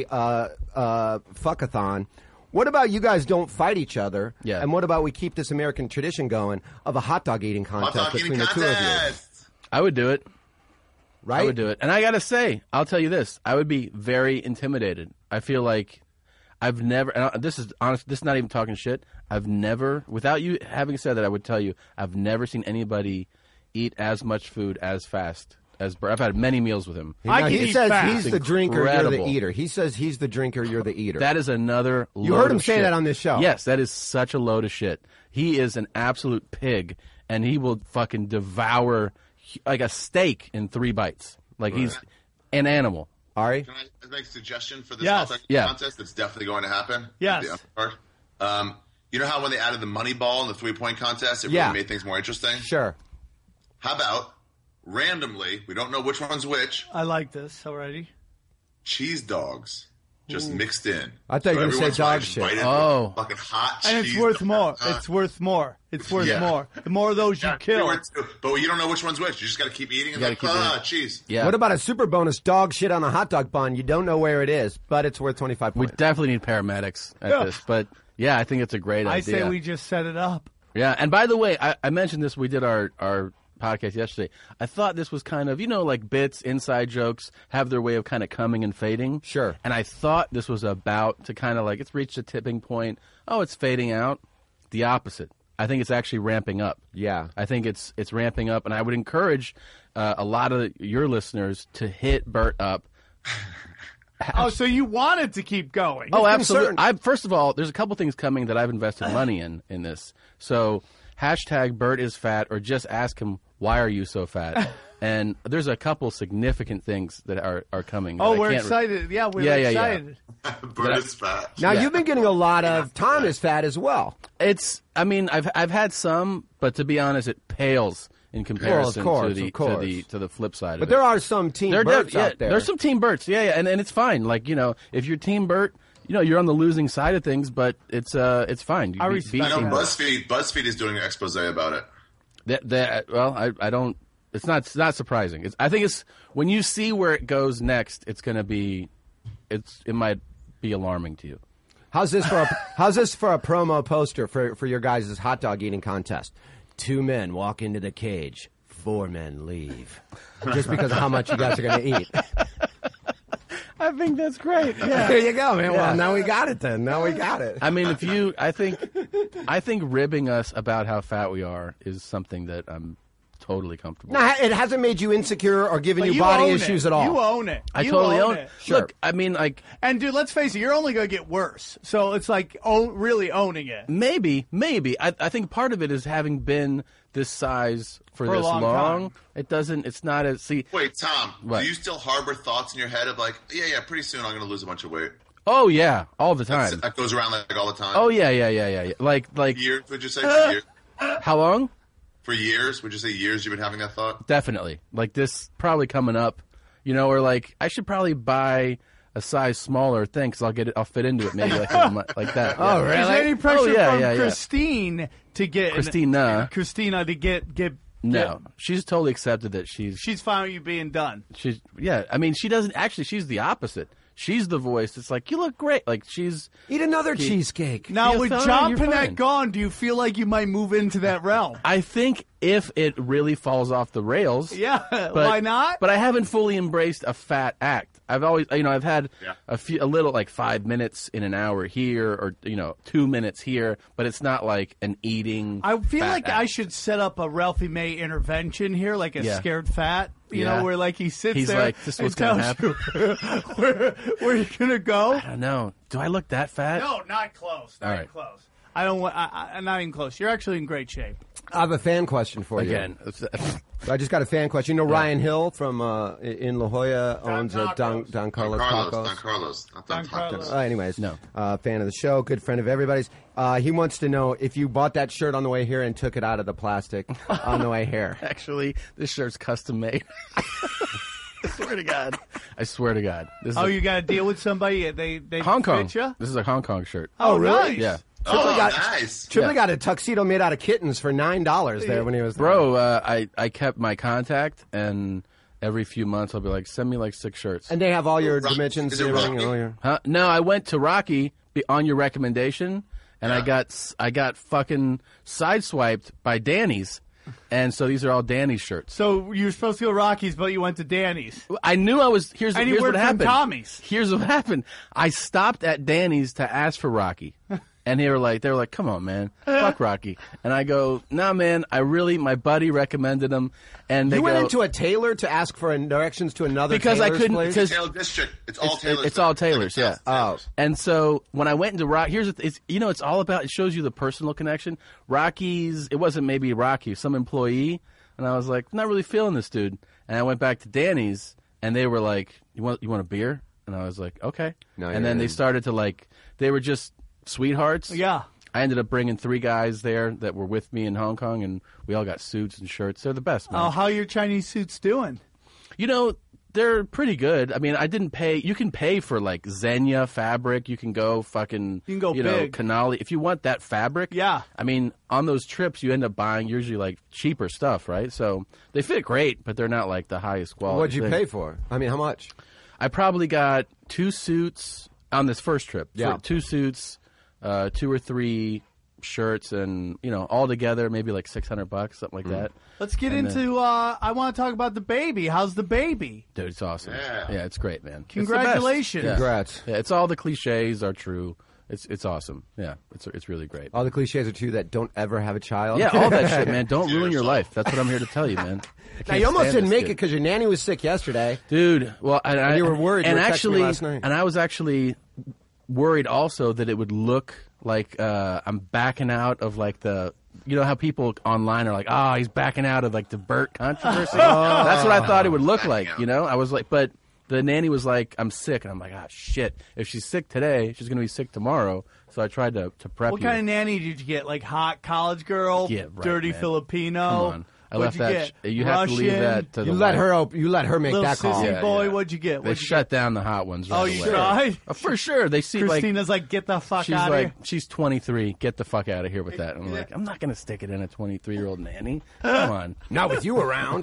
fuckathon. What about you guys don't fight each other? Yeah. And what about we keep this American tradition going of a hot dog eating contest between the two of you? I would do it. Right? I would do it. And I got to say, I'll tell you this. I would be very intimidated. I feel like I've never, and this is honest, this is not even talking shit. I've never, without you having said that, I would tell you, I've never seen anybody eat as much food as fast as Bert. I've had many meals with him. He says fast. he's the drinker, Incredible. you're the eater. He says he's the drinker, you're the eater. That is another load You heard him of say shit. that on this show. Yes, that is such a load of shit. He is an absolute pig, and he will fucking devour like a steak in 3 bites. Like he's an animal. Ari? Can I make a suggestion for this Yes. contest that's definitely going to happen? Yes. You know how when they added the money ball in the 3-point contest, it really made things more interesting? Sure. How about randomly, we don't know which one's which, I like this already. cheese dogs just mixed in. I thought you were going to say dog shit. Oh. Fucking hot And cheese it's worth dog. more. It's worth more. It's worth Yeah. more. The more of those you kill. But you don't know which one's which. You just got to keep eating and like, cheese. Yeah. What about a super bonus dog shit on a hot dog bun? You don't know where it is, but it's worth 25 We points. definitely need paramedics at this. But yeah, I think it's a great I idea. say we just set it up. Yeah, and by the way, I mentioned this. We did our podcast yesterday. I thought this was kind of, like bits, inside jokes have their way of kind of coming and fading. Sure. And I thought this was about to kind of like, it's reached a tipping point. Oh, it's fading out. The opposite. I think it's actually ramping up. Yeah. I think it's ramping up, and I would encourage a lot of your listeners to hit Bert up. Oh, so you want it to keep going? Oh, absolutely. First of all, there's a couple things coming that I've invested money in this. So hashtag Bert is fat, or just ask him, why are you so fat? And there's a couple significant things that are coming. Oh, we're excited. Yeah, we're excited. Yeah. Bert is fat. Now, you've been getting a lot of Tom is fat as well. I've had some, but to be honest, it pales in comparison to the flip side. But there are some Team Berts out there. There's some Team Berts, and it's fine. Like, if you're Team Bert, you're on the losing side of things, but it's fine. I know BuzzFeed is doing an expose about it. I don't. It's not surprising. I think it's when you see where it goes next, it's going to be. It might be alarming to you. How's this for a promo poster for your guys' hot dog eating contest? 2 men walk into the cage, 4 men leave, just because of how much you guys are going to eat. I think that's great. Yeah. There you go, man. Yeah. Well, now we got it then. Now we got it. I mean, I think ribbing us about how fat we are is something that I'm totally comfortable with. No, it hasn't made you insecure or given you body issues at all. You own it. I totally own it. Sure. Look, I mean, like... And, dude, let's face it, you're only going to get worse. So it's like really owning it. Maybe. I think part of it is having been this size for this long. It's not as... See, wait, Tom, what? Do you still harbor thoughts in your head of like, yeah, pretty soon I'm going to lose a bunch of weight? Oh, yeah, all the time. That goes around like all the time? Oh, yeah. Like years, would you say? For years? How long? For years? Would you say years you've been having that thought? Definitely. Like this probably coming up, or like I should probably buy a size smaller thing because I'll fit into it maybe like that. Oh, really? Is there any pressure from Christina to get No, she's totally accepted that she's fine with you being done. I mean, she doesn't actually. She's the opposite. She's the voice. It's like, you look great. Like, eat another cheesecake. Now, with John Panette gone, do you feel like you might move into that realm? I think if it really falls off the rails. Yeah, why not? But I haven't fully embraced a fat act. I've always, I've had a little, like 5 minutes in an hour here or, 2 minutes here, but it's not like an eating. I feel like act. I should set up a Ralphie May intervention here, like a scared fat. Where like he sits He's there like, this is what's going to happen. Where you going to go? I don't know. Do I look that fat? No, not close. Not close. I don't want. I'm not even close. You're actually in great shape. I have a fan question for you. Again. I just got a fan question. Ryan Hill from in La Jolla owns Don Carlos Tacos. Don Carlos. Anyways, no. Fan of the show, good friend of everybody's. He wants to know if you bought that shirt on the way here and took it out of the plastic on the way here. Actually, this shirt's custom made. I swear to God. You got to deal with somebody? They Hong Kong. fit ya? This is a Hong Kong shirt. Oh, really? Nice. Yeah. Nice. Triple got a tuxedo made out of kittens for $9 there when he was there. Bro, I kept my contact, and every few months I'll be like, send me like 6 shirts. And they have all your dimensions Is it and everything. Rocky? All your... Huh? No, I went to Rocky on your recommendation, and I got fucking sideswiped by Danny's. And so these are all Danny's shirts. So you were supposed to go Rockies, but you went to Danny's. I knew I was. Here's And you what worked happened. from Tommy's. Here's what happened. I stopped at Danny's to ask for Rocky. And they were like, come on, man, fuck Rocky. And I go, nah, man, my buddy recommended him. And they went into a tailor to ask for directions to another because tailor's I couldn't place? Taylor District. It's all Taylors. It's all Taylors, yeah. Oh. And so when I went into Rocky, it's all about. It shows you the personal connection. Rocky's. It wasn't maybe Rocky, some employee. And I was like, not really feeling this dude. And I went back to Danny's, and they were like, you want a beer? And I was like, okay. No, and then they started to they were just sweethearts. Yeah. I ended up bringing 3 guys there that were with me in Hong Kong, and we all got suits and shirts. They're the best, man. Oh, how are your Chinese suits doing? They're pretty good. I mean, I didn't pay. You can pay for like Xenia fabric. You can go fucking. You can go big. Canali. If you want that fabric. Yeah. I mean, on those trips, you end up buying usually like cheaper stuff, right? So they fit great, but they're not like the highest quality. What'd you thing. pay for? I mean, how much? I probably got 2 suits on this first trip. Yeah. 2 suits, 2 or 3 shirts and all together maybe like $600, something like that. Let's get into. I want to talk about the baby. How's the baby? Dude, it's awesome. Yeah, it's great, man. Congratulations! Yeah. Congrats. Yeah, it's all the cliches are true. It's awesome. Yeah, it's really great. All the cliches are true that don't ever have a child. Yeah, all that shit, man. Don't ruin your life. That's what I'm here to tell you, man. Now, you almost didn't make it because your nanny was sick yesterday. Dude, well, and you were worried. And you were actually, texting me last night. and I was actually worried also that it would look like I'm backing out of like the. You know how people online are like, oh, he's backing out of like the Burt controversy. That's what I thought it would look like. I was like, but the nanny was like, I'm sick, and I'm like, shit. If she's sick today, she's gonna be sick tomorrow. So I tried to prep. What kind of nanny did you get? Like hot college girl, Yeah, right, dirty man. Filipino. Come on. I What'd left you that. get? You have to leave Russian? that to the. You let wife. her. You let her make Little that call. sissy Yeah, boy, yeah. what'd you get? They What'd you shut down the hot ones. Right Oh, away. you tried? For sure. They see like. Christina's like, get the fuck She's out like, of here. she's 23. Get the fuck out of here with that. And I'm like, I'm not going to stick it in a 23-year-old nanny. Come on. Not with you around.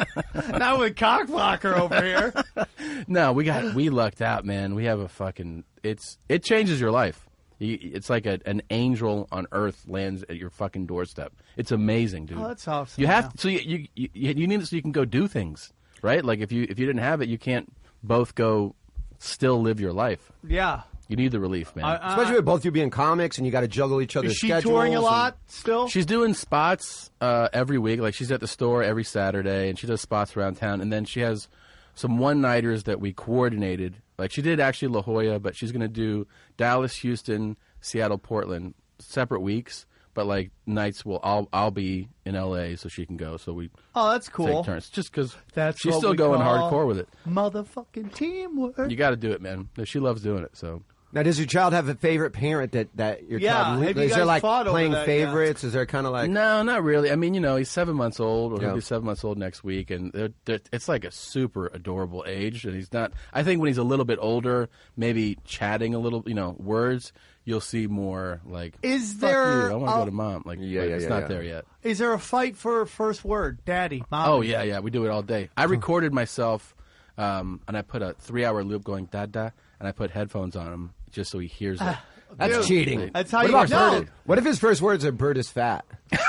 Not with cockblocker over here. No, we lucked out, man. We have a fucking. It changes your life. It's like an angel on earth lands at your fucking doorstep. It's amazing, dude. Oh, that's awesome. You have so you need it so you can go do things, right? Like if you didn't have it, you can't both go still live your life. Yeah. You need the relief, man. Especially with both of you being comics and you got to juggle each other's Is she schedules. touring a lot still? She's doing spots every week. Like she's at the store every Saturday, and she does spots around town. And then she has some one-nighters that we coordinated. Like she did actually La Jolla, but she's going to do Dallas, Houston, Seattle, Portland, separate weeks. But like nights I'll be in LA so she can go. So we that's cool. take turns. Just because That's she's what still we going call hardcore with it. Motherfucking teamwork. You got to do it, man. She loves doing it. So. Now, does your child have a favorite parent that your Yeah, child? have you Is there guys like fought over playing that, favorites? Is there kind of like No, not really. I mean, he's 7 months old, or Yeah. he'll be 7 months old next week, and it's like a super adorable age. And he's not. I think when he's a little bit older, maybe chatting a little, words, you'll see more like. Is "Fuck there you, I want to a- go to mom. Like, Yeah, but yeah, it's yeah, not yeah. there yet. Is there a fight for first word? Daddy, mom. Oh yeah, we do it all day. I recorded myself, and I put a 3-hour loop going da, and I put headphones on him just so he hears it. that's Dude, cheating? that's how what you about know. Bird? What if his first words are "Bird is fat"?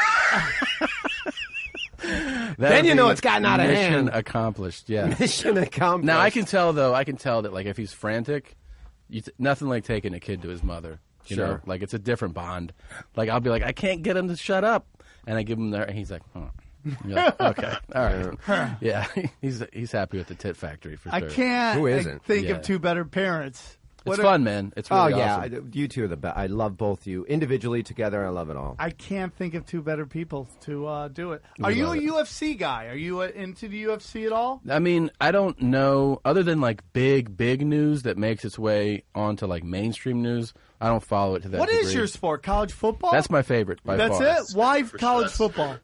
Then you know it's gotten out of mission hand. accomplished. Yeah. Mission accomplished. Now I can tell that like if he's frantic, nothing like taking a kid to his mother. You know, Sure. like it's a different bond. Like I'll be like, I can't get him to shut up, and I give him there, and he's like, You're like, okay, all right, yeah, he's happy with the Tit Factory for sure. I can't Who isn't? think Yeah. of two better parents. It's fun, man. It's really yeah, awesome. you two are the best. I love both you individually, together. I love it all. I can't think of two better people to do it. Are We you a love it. UFC guy? Are you into the UFC at all? I mean, I don't know, other than like big news that makes its way onto like mainstream news. I don't follow it to that What degree. is your sport? College football? That's my favorite by That's far. it? Why college football?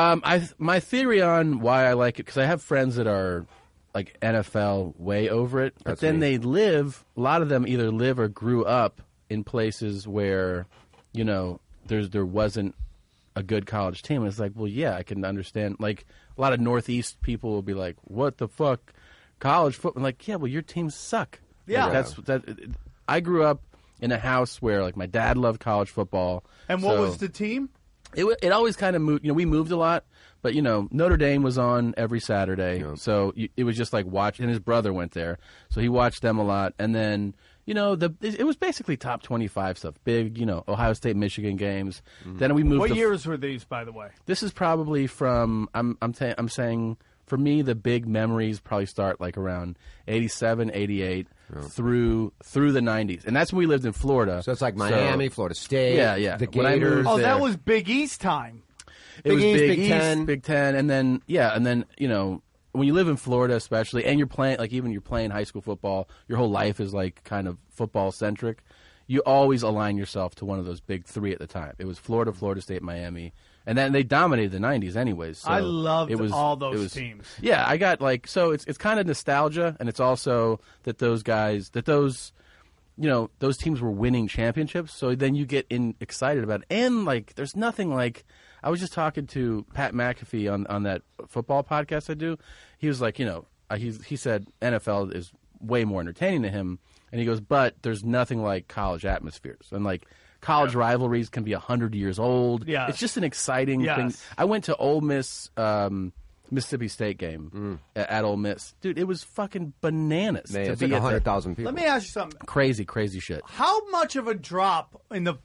My theory on why I like it, because I have friends that are like NFL way over it, but That's then me. a lot of them either live or grew up in places where, there wasn't a good college team. And it's like, well, yeah, I can understand. Like a lot of Northeast people will be like, what the fuck? College football? I'm like, yeah, well, your teams suck. Yeah. Like, I grew up in a house where like my dad loved college football. And what so- was the team? it always kind of moved. We moved a lot, but Notre Dame was on every Saturday, so it was just like watch. And his brother went there, so he watched them a lot. And then it was basically top 25 stuff, big Ohio State, Michigan games. Then we moved. What to, years were these, by the way? This is probably from I'm saying for me the big memories probably start like around 87, 88 through the 90s, and that's when we lived in Florida. So it's like Miami, Florida State, Yeah. the When I moved Gators. Oh, there. that was Big East time. It was East, Big Big East, Ten. Big Ten, and then when you live in Florida, especially, and you're playing even you're playing high school football, your whole life is like kind of football centric. You always align yourself to one of those big three at the time. It was Florida, Florida State, Miami, and then they dominated the '90s, anyways. So I loved all those it was- teams. Yeah, I got it's kind of nostalgia, and it's also that those teams were winning championships. So then you get excited about it. And there's nothing like, I was just talking to Pat McAfee on that football podcast I do. He was like, he said NFL is way more entertaining to him. And he goes, but there's nothing like college atmospheres. And college rivalries can be 100 years old. Yes. It's just an exciting thing. I went to Ole Miss Mississippi State game at Ole Miss. Dude, it was fucking bananas. Man, it's like 100,000 people. Let me ask you something. Crazy shit. How much of a drop in the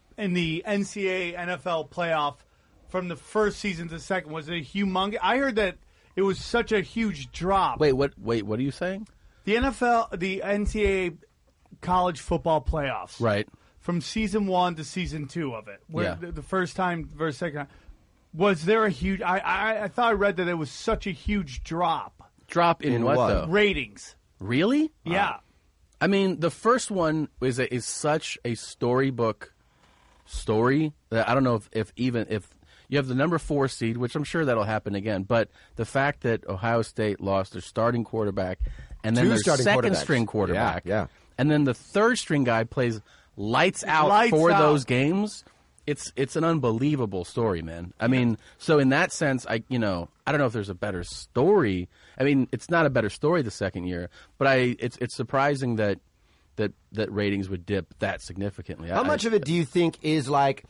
NCAA NFL playoff from the first season to the second? Was it humongous? I heard that it was such a huge drop. Wait, what are you saying? The NCAA college football playoffs. Right. From season 1 to season 2 of it. Where Yeah. the first time versus second time. Was there a huge... I thought I read that it was such a huge drop. Drop in what, though? Ratings. Really? Yeah. I mean, the first one is such a storybook story that I don't know if you have the number 4 seed, which I'm sure that'll happen again, but the fact that Ohio State lost their starting quarterback and then their second string quarterback, and then the third string guy plays lights out those games. It's an unbelievable story, man. I mean, so in that sense, I don't know if there's a better story. I mean, it's not a better story the second year, but it's surprising that ratings would dip that significantly. How much of it do you think is like,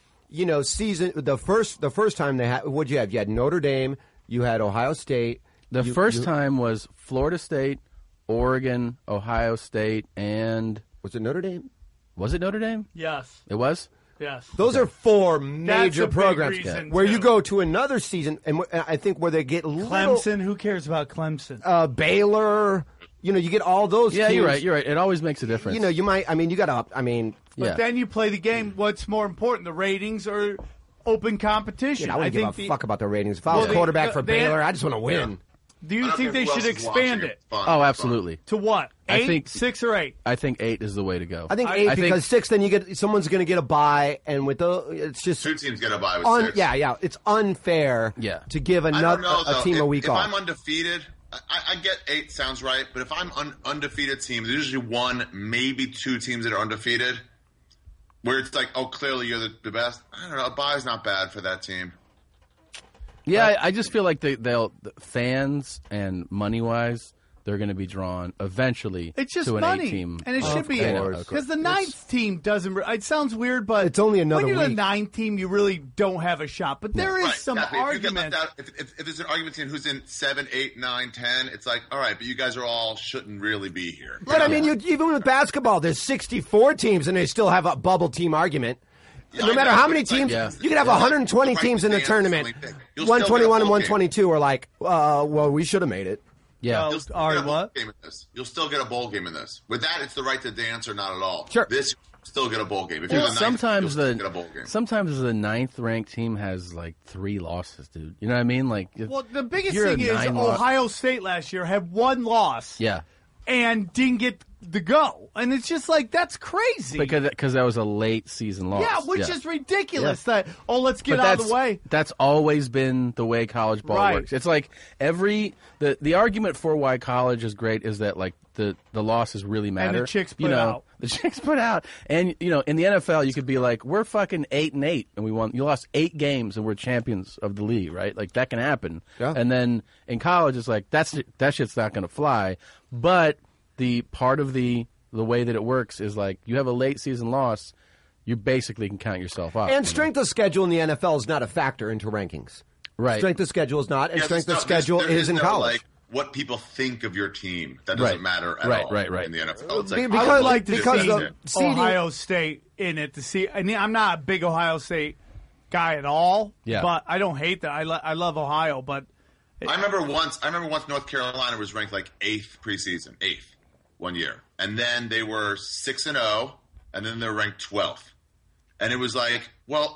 the first time they had, what'd you have? You had Notre Dame, you had Ohio State. The first time was Florida State, Oregon, Ohio State, and... Was it Notre Dame? Was it Notre Dame? Yes. It was? Yes. Those are 4 major programs where you too. go to another season, and I think where they get Clemson. Who cares about Clemson? Baylor. You get all those teams. You're right. It always makes a difference. You might, you got to, But then you play the game. What's more important, the ratings or open competition? I wouldn't give a fuck about the ratings. If I was quarterback for Baylor, I just want to win. Yeah. Do you think they should expand it? Oh, absolutely. To what? 8, I think 6, or 8? I think 8 is the way to go. I think 8 because 6, then someone's going to get a bye, and it's just 2 teams get a bye with 6. Yeah. It's unfair. To give a team a week off. If I'm undefeated, I get 8 sounds right, but if I'm undefeated team, there's usually 1, maybe 2 teams that are undefeated, where it's like, oh, clearly you're the best. I don't know. A bye's not bad for that team. Yeah, I just feel like the fans and money-wise, they're going to be drawn eventually it's just to an money. 8-team. And it should be because the 9th team doesn't. It sounds weird, but it's only another when you're week. the 9th team, you really don't have a shot. But there is some argument. If there's an argument team who's in 7, 8, 9, 10, it's like, all right, but you guys shouldn't really be here. But I mean, even with basketball, there's 64 teams, and they still have a bubble team argument. Yeah, no matter how many teams, you could have 120 teams in the tournament. 121 and 122 are like, well, we should have made it. Yeah. You'll still get a bowl game in this. With that, it's the right to dance or not at all. Sure. This, still get a bowl game. If you're the ninth, sometimes you'll get a bowl game. Sometimes the 9th ranked team has like 3 losses, dude. You know what I mean? Like, well, the biggest thing is Ohio State last year had 1 loss. Yeah. And didn't get the go. And it's just like, that's crazy. Because that was a late season loss. Yeah, which is ridiculous. That, let's get out of the way. That's always been the way college ball works. It's like the argument for why college is great is that like the losses really matter. And the chicks put out. The chicks put out. And, in the NFL, you could be like, we're fucking 8-8, and we won. You lost 8 games, and we're champions of the league, right? Like, that can happen. Yeah. And then in college, it's like, that shit's not going to fly. But the part of the way that it works is like, you have a late season loss, you basically can count yourself out. And strength of schedule in the NFL is not a factor into rankings. Right. Strength of schedule is not, and strength of schedule is in college. Like, what people think of your team, that doesn't matter at all in the NFL. It's like, I would like to see Ohio State in it to see. I mean, I'm not a big Ohio State guy at all, but I don't hate that. I love Ohio, but I remember once North Carolina was ranked like 8th preseason, 8th one year, and then they were 6-0, and then they were ranked 12th, and it was like, well,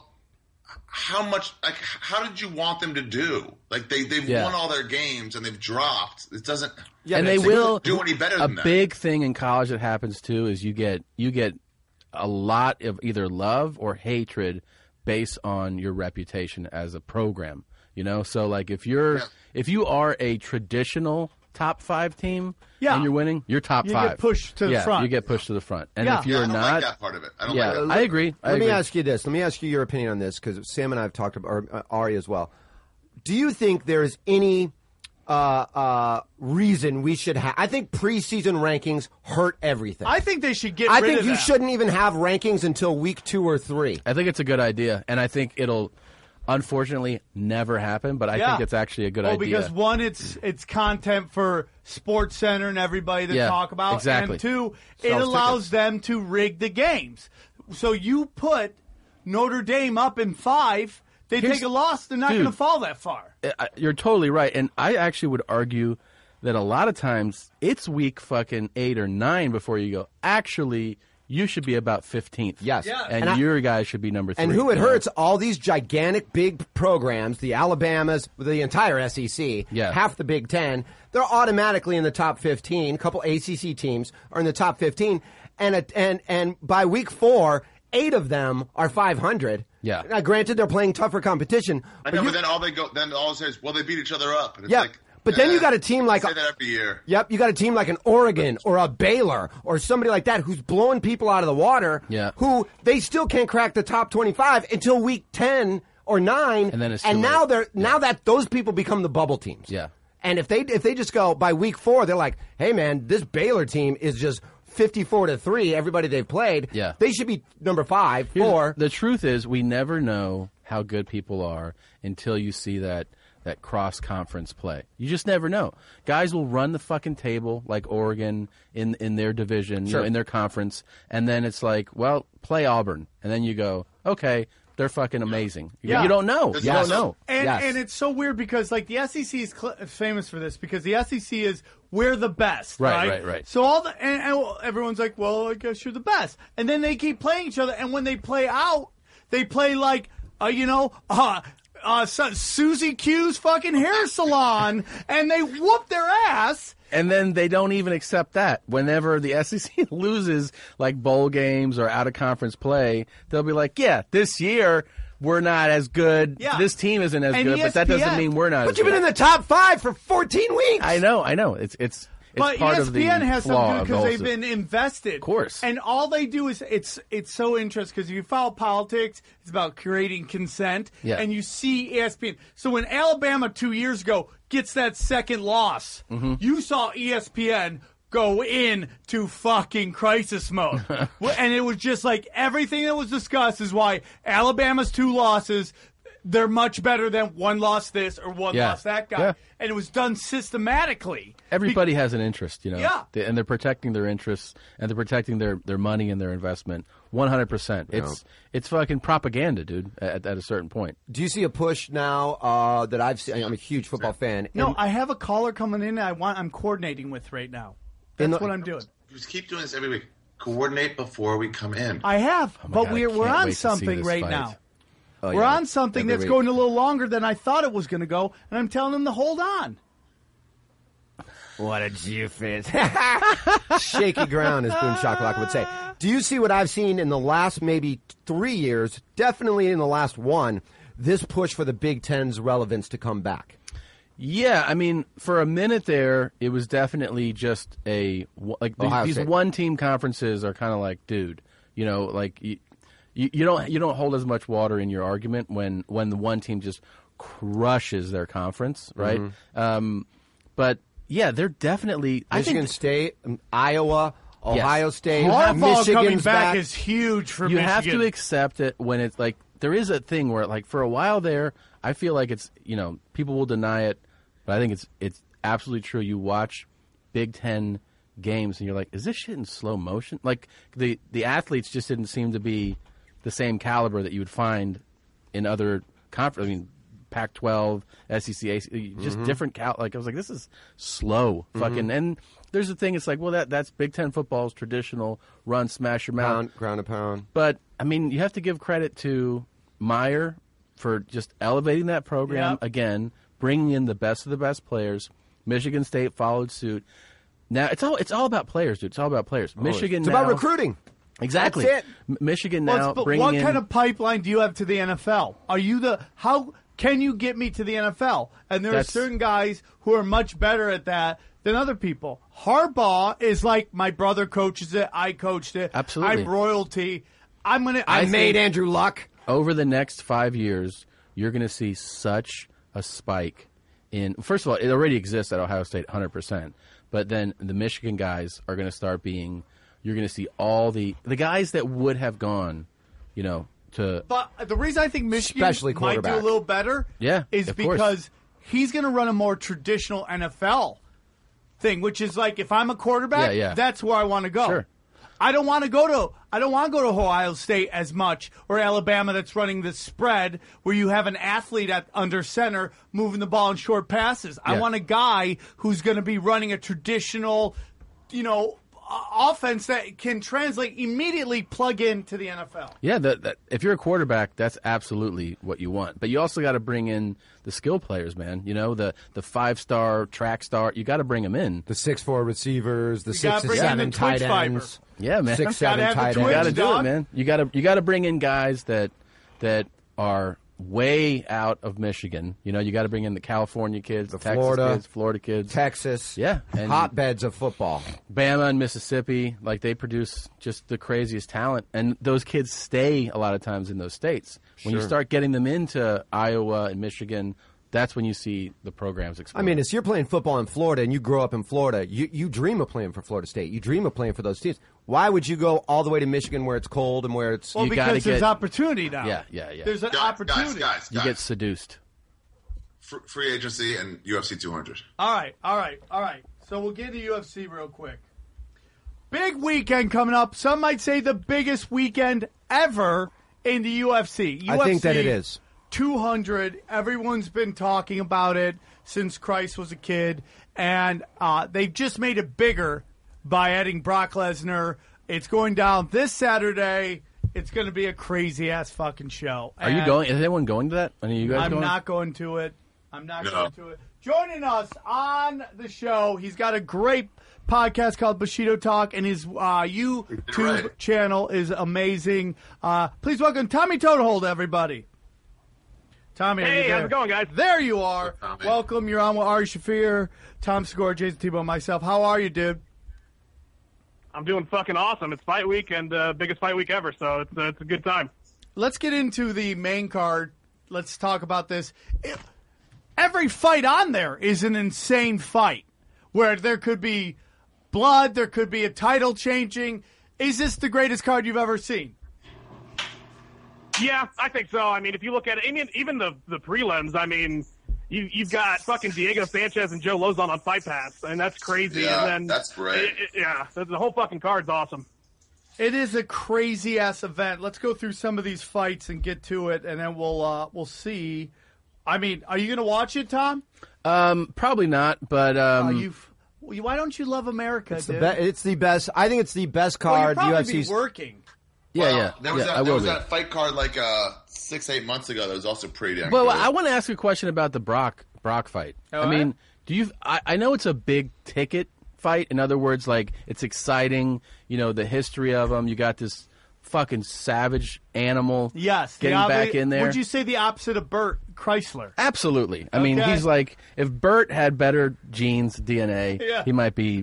how did you want them to do? Like they've won all their games and they've dropped. It doesn't. Yeah, and they will do any better than that. A big thing in college that happens too is you get a lot of either love or hatred based on your reputation as a program. So like if you are a traditional top 5 team and you're winning, you're top 5. You get pushed to the front. You get pushed to the front. And if you're I don't not, like that part of it. I don't like that. I agree. Let me ask you this. Let me ask you your opinion on this, because Sam and I have talked about, or Ari as well. Do you think there is any reason we should have. I think preseason rankings hurt everything. I think they should get I rid think of you that. shouldn't even have rankings until week 2 or 3. I think it's a good idea, and I think it'll unfortunately never happen, but I think it's actually a good idea. Because one, it's content for Sports Center and everybody to talk about, exactly. and two, it allows them to rig the games. So you put Notre Dame up in 5, they take a loss, they're not going to fall that far. You're totally right, and I actually would argue that a lot of times it's week fucking 8 or 9 before you go, actually, you should be about 15th. Yes. Yeah. And your guy should be number 3. And who it hurts, all these gigantic big programs, the Alabamas, the entire SEC, half the Big Ten, they're automatically in the top 15. A couple ACC teams are in the top 15. And by week 4, 8 of them are 500. Yeah. Now, granted, they're playing tougher competition. I know, but then all it says, well, they beat each other up. And it's like, but then you got a team like say that every year. Yep, you got a team like an Oregon or a Baylor or somebody like that who's blowing people out of the water. Yeah. Who they still can't crack the top 25 until week 10 or 9. And then it's now that those people become the bubble teams. Yeah. And if they just go by week 4, they're like, hey man, this Baylor team is just 54-3. Everybody they've played. Yeah. They should be number 5, 4. The truth is, we never know how good people are until you see that cross-conference play. You just never know. Guys will run the fucking table like Oregon in their division, in their conference, and then it's like, well, play Auburn. And then you go, okay, they're fucking amazing. Yeah. You don't know. You don't know. And it's so weird because, like, the SEC is famous for this because the SEC is we're the best, right. So and everyone's like, well, I guess you're the best. And then they keep playing each other, and when they play out, they play like, Susie Q's fucking hair salon, and they whoop their ass. And then they don't even accept that. Whenever the SEC loses, like bowl games or out-of-conference play, they'll be like, yeah, this year we're not as good. Yeah. This team isn't as good, ESPN, but that doesn't mean we're not as But good. you've been in the top 5 for 14 weeks. I know. It's But part ESPN of the has flaw something of because the they've been invested. Of course. And all they do is it's so interesting because if you follow politics, it's about creating consent. Yeah. And you see ESPN. So when Alabama 2 years ago gets that second loss, you saw ESPN go into fucking crisis mode. And it was just like everything that was discussed is why Alabama's 2 losses, they're much better than one lost this or one lost that guy. Yeah. And it was done systematically. Everybody has an interest, Yeah. and they're protecting their interests, and they're protecting their money and their investment 100%. It's fucking propaganda, dude, at a certain point. Do you see a push now that I've seen? I'm a huge football fan. No, I have a caller coming in I'm coordinating with right now. That's what I'm doing. Just keep doing this every week. Coordinate before we come in. I have, my but God, I we're can't on wait to see something this right fight. now. Oh, We're yeah. on something Every that's week. going a little longer than I thought it was going to go, and I'm telling them to hold on. What a doofus. Shaky ground, as Boone Shakalaka would say. Do you see what I've seen in the last maybe 3 years, definitely in the last 1, this push for the Big Ten's relevance to come back? Yeah, I mean, for a minute there, it was definitely just these State. one-team conferences are kind of like, dude, like you don't hold as much water in your argument when the one team just crushes their conference, right? But yeah, they're definitely Michigan State, Iowa, Ohio State, Harbaugh Michigan's coming back is huge for you Michigan. have to accept it when it's like there is a thing where like for a while there, I feel like it's people will deny it, but I think it's absolutely true. You watch Big Ten games and you're like, is this shit in slow motion? Like the athletes just didn't seem to be the same caliber that you would find in other conferences. I mean, Pac-12, SEC, ACC, just different. Like I was like, this is slow, fucking. And there's the thing. It's like, well, that's Big Ten football's traditional run, smash your mouth, ground and pound. But I mean, you have to give credit to Meyer for just elevating that program again, bringing in the best of the best players. Michigan State followed suit. Now it's all about players, dude. It's all about players. Michigan. It's about recruiting. Exactly. That's it. Michigan now but bringing what in. kind of pipeline do you have to the NFL? Are you how can you get me to the NFL? And there are certain guys who are much better at that than other people. Harbaugh is like, my brother coaches it, I coached it. Absolutely. I'm royalty. I made Andrew Luck. Over the next 5 years, you're going to see such a spike First of all, it already exists at Ohio State 100%. But then the Michigan guys are going to start being. You're going to see all the guys that would have gone, to. But the reason I think Michigan Especially might do a little better, is because he's going to run a more traditional NFL thing, which is like if I'm a quarterback, that's where I want to go. Sure. I don't want to go to Ohio State as much, or Alabama that's running the spread where you have an athlete under center moving the ball in short passes. I want a guy who's going to be running a traditional, offense that can translate immediately, plug into the NFL. Yeah, if you're a quarterback, that's absolutely what you want. But you also got to bring in the skill players, man. The 5-star track star. You got to bring them in. The 6'4" receivers, the 6 and 7 tight ends. Yeah, man. 6, 7 tight ends. You got to do it, man. You got to bring in guys that are way out of Michigan. You got to bring in the California kids, the Texas kids, Florida kids, Texas. Yeah, and hotbeds of football. Bama and Mississippi, they produce just the craziest talent, and those kids stay a lot of times in those states. When you start getting them into Iowa and Michigan, that's when you see the programs explode. I mean, if you're playing football in Florida and you grow up in Florida, you dream of playing for Florida State. You dream of playing for those teams. Why would you go all the way to Michigan where it's cold and where it's... Well, because there's opportunity now. Yeah. There's an opportunity. Guys. You get seduced. Free agency and UFC 200. All right. So we'll get to UFC real quick. Big weekend coming up. Some might say the biggest weekend ever in the UFC. I think that it is. 200. Everyone's been talking about it since Christ was a kid, and they've just made it bigger by adding Brock Lesnar. It's going down this Saturday. It's going to be a crazy-ass fucking show. Are you going? Is anyone going to that? Any of you guys I'm going? not going to it. Going to it. Joining us on the show, he's got a great podcast called Bushido Talk, and his YouTube channel is amazing. Please welcome Tommy Toehold, everybody. Tommy, hey, how's it going, guys? There you are. Welcome. You're on with Ari Shafir, Tom Segura, Jason Tebow, and myself. How are you, dude? I'm doing fucking awesome. It's fight week and biggest fight week ever, so it's a good time. Let's get into the main card. Let's talk about this. Every fight on there is an insane fight where there could be blood, there could be a title changing. Is this the greatest card you've ever seen? Yeah, I think so. I mean, if you look at it, even the prelims, I mean, you've got fucking Diego Sanchez and Joe Lozon on Fight Pass, and that's crazy. Yeah, and then, that's great. The whole fucking card's awesome. It is a crazy-ass event. Let's go through some of these fights and get to it, and then we'll see. I mean, are you going to watch it, Tom? Probably not, but... why don't you love America, it's dude? It's the best. I think it's the best card well, UFC's... be working. Yeah. There was that fight card 6-8 months ago that was also pretty damn Well, good. I want to ask you a question about the Brock fight. Oh, I mean, I know it's a big ticket fight. In other words, it's exciting. The history of him. You got this fucking savage animal. Yes, getting back in there. Would you say the opposite of Burt Chrysler? Absolutely. I mean, he's if Burt had better genes, DNA, he might be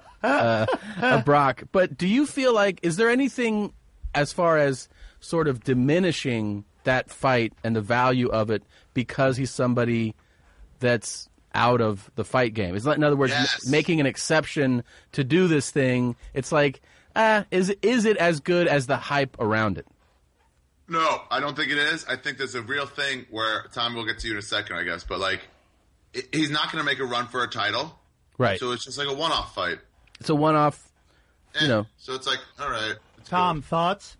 a Brock. But do you feel is there anything as far as sort of diminishing that fight and the value of it because he's somebody that's out of the fight game? It's not, in other words, making an exception to do this thing. It's is it as good as the hype around it? No, I don't think it is. I think there's a real thing where, Tom, we'll get to you in a second, I guess, but he's not going to make a run for a title. Right. So it's just a one-off fight. It's a one-off, So it's all right. Tom, thoughts?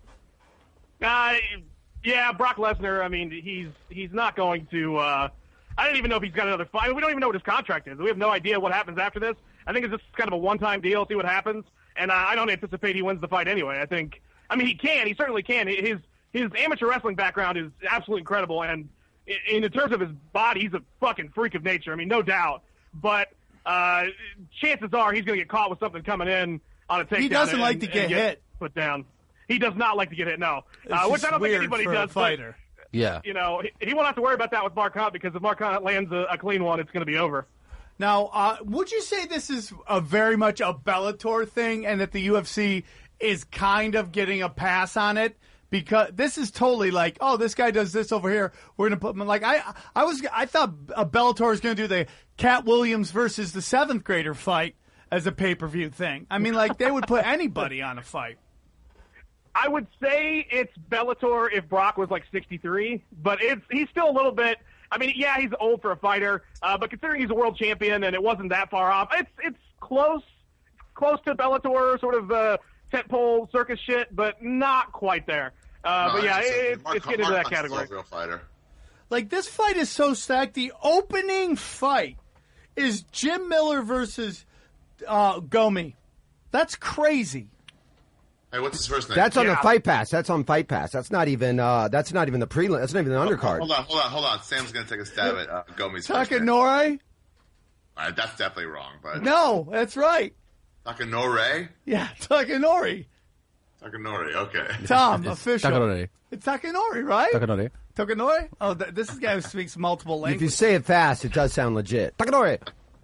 Yeah, Brock Lesnar, I mean, he's not going to I don't even know if he's got another fight. We don't even know what his contract is. We have no idea what happens after this. I think it's just kind of a one-time deal, see what happens. And I don't anticipate he wins the fight anyway. He can. He certainly can. His amateur wrestling background is absolutely incredible. And in terms of his body, he's a fucking freak of nature. I mean, no doubt. But chances are he's going to get caught with something coming in on a takedown. He doesn't like to get hit. Put down. He does not like to get hit, no. Which I don't think anybody does. Fighter. But, yeah. He won't have to worry about that with Mark Hunt, because if Mark Hunt lands a clean one, it's going to be over. Now, would you say this is very much a Bellator thing and that the UFC is kind of getting a pass on it Because this is totally like, oh, this guy does this over here. We're gonna put him like I thought Bellator was gonna do the Cat Williams versus the 7th grader fight as a pay-per-view thing. I mean, like they would put anybody on a fight. I would say it's Bellator if Brock was like 63, but he's still a little bit. I mean, yeah, he's old for a fighter, but considering he's a world champion and it wasn't that far off, it's close to Bellator, sort of tentpole circus shit, but not quite there. But yeah, it's getting into that category. Real fighter. Like this fight is so stacked. The opening fight is Jim Miller versus Gomi. That's crazy. Hey, what's his first name? That's on the Fight Pass. That's on Fight Pass. That's not even the prelim. That's not even the undercard. Hold on. Sam's gonna take a stab at Gomi's Takanori? That's definitely wrong, but no, that's right. Takanori? Yeah, Takanori. Takanori, okay. Tom, official. Takanori. It's Takanori, right? Takanori. Oh, this is a guy who speaks multiple languages. If you say it fast, it does sound legit. Takanori.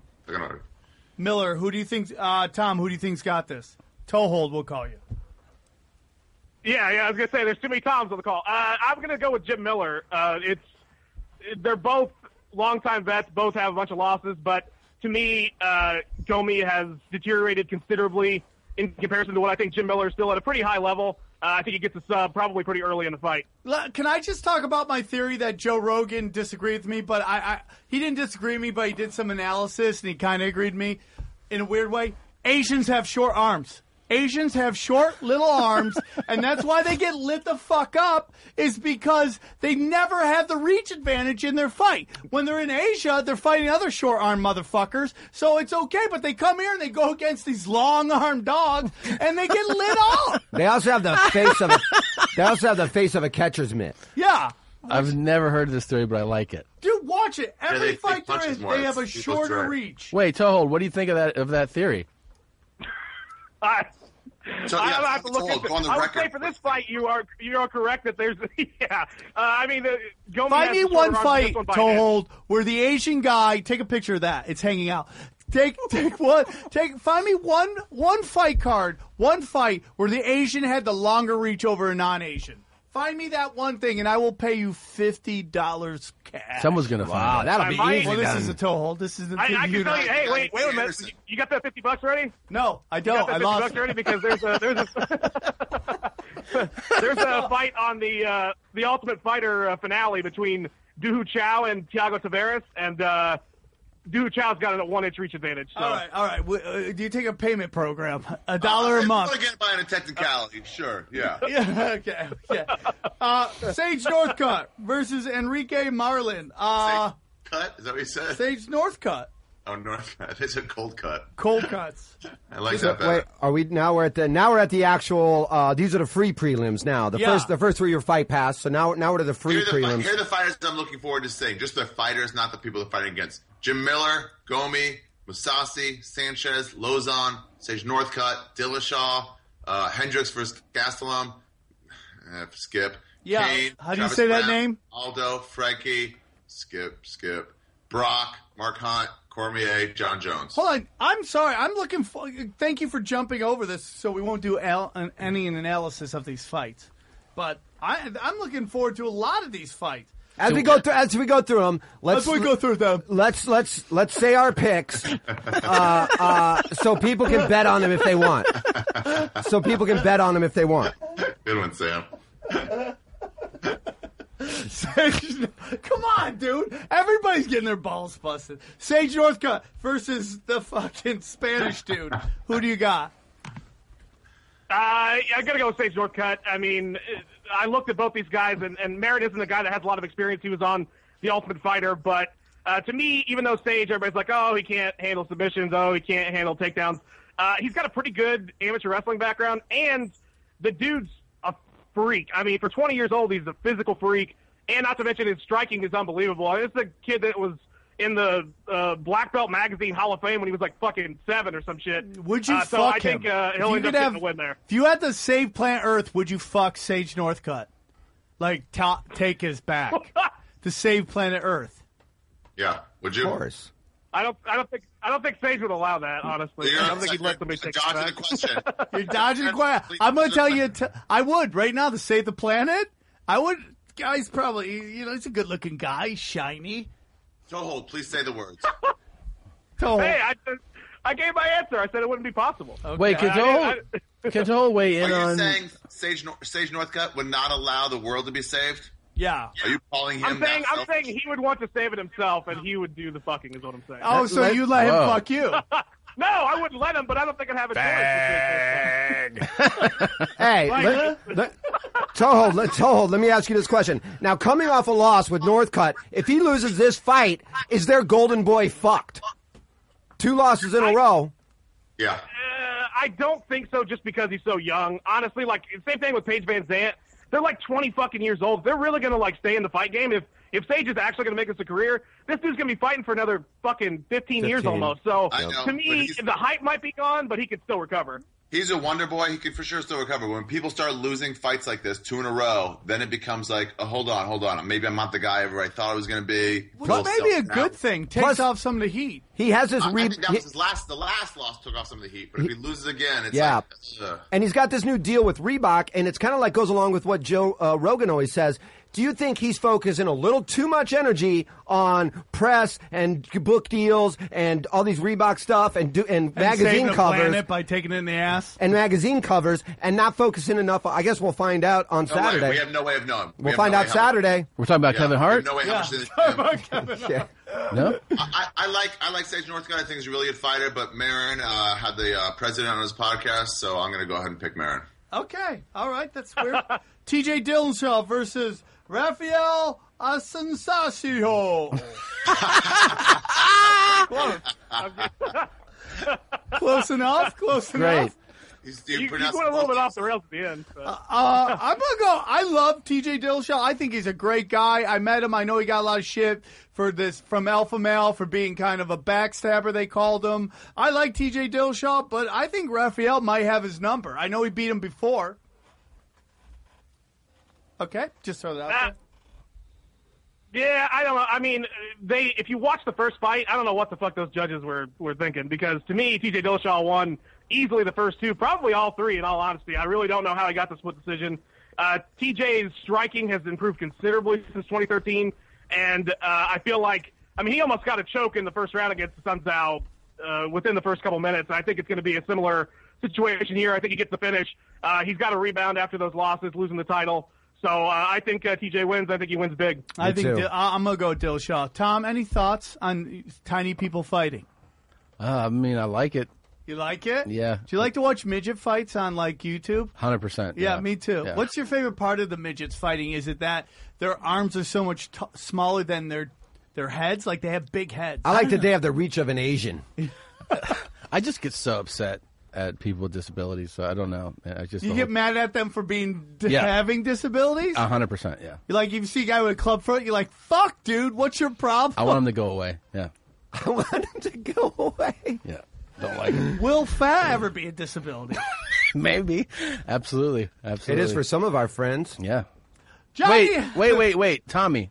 Miller, who do you think? Tom, who do you think's got this? Toehold, we'll call you. Yeah, I was gonna say there's too many Toms on the call. I'm gonna go with Jim Miller. They're both longtime vets, both have a bunch of losses, but to me, Gomi has deteriorated considerably in comparison to what I think Jim Miller is still at a pretty high level. I think he gets a sub probably pretty early in the fight. Can I just talk about my theory that Joe Rogan disagreed with me, but he didn't disagree with me, but he did some analysis and he kind of agreed with me in a weird way. Asians have short arms. Asians have short little arms, and that's why they get lit the fuck up, is because they never have the reach advantage in their fight. When they're in Asia, they're fighting other short-armed motherfuckers, so it's okay, but they come here and they go against these long-armed dogs, and they get lit up. They also have the face of a catcher's mitt. Yeah. I've never heard this theory, but I like it. Dude, watch it. Every fight there is, they have a shorter reach. Wait, Toehold, what do you think of that theory? I have to look at this. I would say for this fight, you are correct that there's I mean, Gomi find me one fight, Toehold, where the Asian guy, take a picture of that. It's hanging out. Find me one fight card, one fight where the Asian had the longer reach over a non-Asian. Find me that one thing, and I will pay you $50 cash. Someone's gonna find. That'll be easy. Well, this is a Toehold. This is the. I can tell you. Hey, wait a minute. You got that $50 ready? No, I don't. I lost. $50 ready because there's a fight on the Ultimate Fighter finale between Dooho Chow and Thiago Tavares, and Dooho Chow's got a 1-inch reach advantage. So. All right. Do you take a payment program? $1 a month. Again, by a technicality, sure. Yeah. Yeah. Okay. Sage Northcutt versus Enrique Marlin. Sage Cut? Is that what you said? Sage Northcutt. Oh, Northcutt. They said cold cut. Cold cuts. I like that better. Wait, are we now? We're at the actual. These are the free prelims now. The first 3 are Fight Pass. So now we're to the free prelims. Here are the fighters I'm looking forward to seeing. Just the fighters, not the people they're fighting against. Jim Miller, Gomi, Mousasi, Sanchez, Lozon, Sage Northcutt, Dillashaw, Hendricks versus Gastelum, Skip. Yeah. Kane, how do Travis you say Brown, that name? Aldo, Frankie, Skip, Brock, Mark Hunt, Cormier, John Jones. Hold on. I'm sorry. I'm looking for. Thank you for jumping over this, so we won't do any analysis of these fights. But I'm looking forward to a lot of these fights. As we go through them, let's say our picks, so people can bet on them if they want. Good one, Sam. Come on, dude. Everybody's getting their balls busted. Sage Northcutt versus the fucking Spanish dude. Who do you got? I got to go with Sage Northcutt. I mean, I looked at both these guys, and Merritt isn't a guy that has a lot of experience. He was on The Ultimate Fighter. But to me, even though Sage, everybody's like, oh, he can't handle submissions. Oh, he can't handle takedowns. He's got a pretty good amateur wrestling background, and the dude's a freak. I mean, for 20 years old, he's a physical freak, and not to mention his striking is unbelievable. It's a kid that was in the Black Belt Magazine Hall of Fame when he was like fucking 7 or some shit. Would you fuck so I him? think he'll end up getting a win there. If you had to save Planet Earth, would you fuck Sage Northcutt? Like, take his back to save Planet Earth? Yeah. Would you? Of course. I don't think Sage would allow that. Honestly, I don't think he'd let somebody take it back. Dodging the question. You're dodging the question. I'm going to tell you, I would right now to save the planet. I would. Guy's probably, he's a good-looking guy. He's shiny. Toehold, please say the words. Toehold. Hey, I gave my answer. I said it wouldn't be possible. Okay. Wait, can Toehold weigh in Are on? you saying Sage Northcutt would not allow the world to be saved? Yeah. Are you calling him? I'm saying he would want to save it himself, and he would do the fucking. Is what I'm saying. Oh, so you let him fuck you? No, I wouldn't let him, but I don't think I'd have a choice. Hey, Toehold, let me ask you this question. Now, coming off a loss with Northcutt, if he loses this fight, is their golden boy fucked? 2 losses in a row. Yeah. I don't think so, just because he's so young. Honestly, like same thing with Paige Van Zandt. They're like 20 fucking years old. They're really gonna like stay in the fight game. If Sage is actually gonna make this a career, this dude's gonna be fighting for another fucking 15 years almost. So to me, the hype might be gone, but he could still recover. He's a wonder boy. He could for sure still recover. When people start losing fights like this, 2 in a row, then it becomes like, oh, hold on. Maybe I'm not the guy I thought I was going to be. Well, maybe a good thing. Takes off some of the heat. He has his I think that was the last loss took off some of the heat. But if he loses again, it's like... And he's got this new deal with Reebok, and it's kind of like goes along with what Joe Rogan always says. Do you think he's focusing a little too much energy on press and book deals and all these Reebok stuff and magazine covers by taking it in the ass and magazine covers and not focusing enough? I guess we'll find out on Saturday. We have no way of knowing. We'll find out Saturday. We're talking about Kevin Hart. No way how much No. I like Sage Northcutt. I think he's a really good fighter. But Marin had the president on his podcast, so I'm going to go ahead and pick Marin. Okay, all right, that's weird. T.J. Dillashaw versus Rafael Assunção. Close enough. Great. You went a little bit off the rails at the end. So. I'm gonna go. I love T.J. Dillashaw. I think he's a great guy. I met him. I know he got a lot of shit from Alpha Male for being kind of a backstabber. They called him. I like T.J. Dillashaw, but I think Rafael might have his number. I know he beat him before. Okay, just throw that out there. Yeah, I don't know. I mean, if you watch the first fight, I don't know what the fuck those judges were thinking, because to me, T.J. Dillashaw won easily the first 2, probably all 3, in all honesty. I really don't know how he got the split decision. TJ's striking has improved considerably since 2013, and I feel like, he almost got a choke in the first round against Sun Tzu within the first couple minutes. I think it's going to be a similar situation here. I think he gets the finish. He's got a rebound after those losses, losing the title. So I think TJ wins. I think he wins big. I think I'm going to go Dillashaw. Tom, any thoughts on tiny people fighting? I like it. You like it? Yeah. Do you like to watch midget fights on, YouTube? 100%. Yeah, me too. Yeah. What's your favorite part of the midgets fighting? Is it that their arms are so much smaller than their heads? Like, they have big heads. I like that they have the reach of an Asian. I just get so upset at people with disabilities, so I don't know. You get mad at them for having disabilities? 100%, yeah. You're like, if you see a guy with a club foot, you're like, fuck, dude, what's your problem? I want him to go away, yeah. I want him to go away. Yeah, don't like him. Will fat ever be a disability? Maybe. Absolutely. It is for some of our friends. Yeah. Johnny! Wait. Tommy.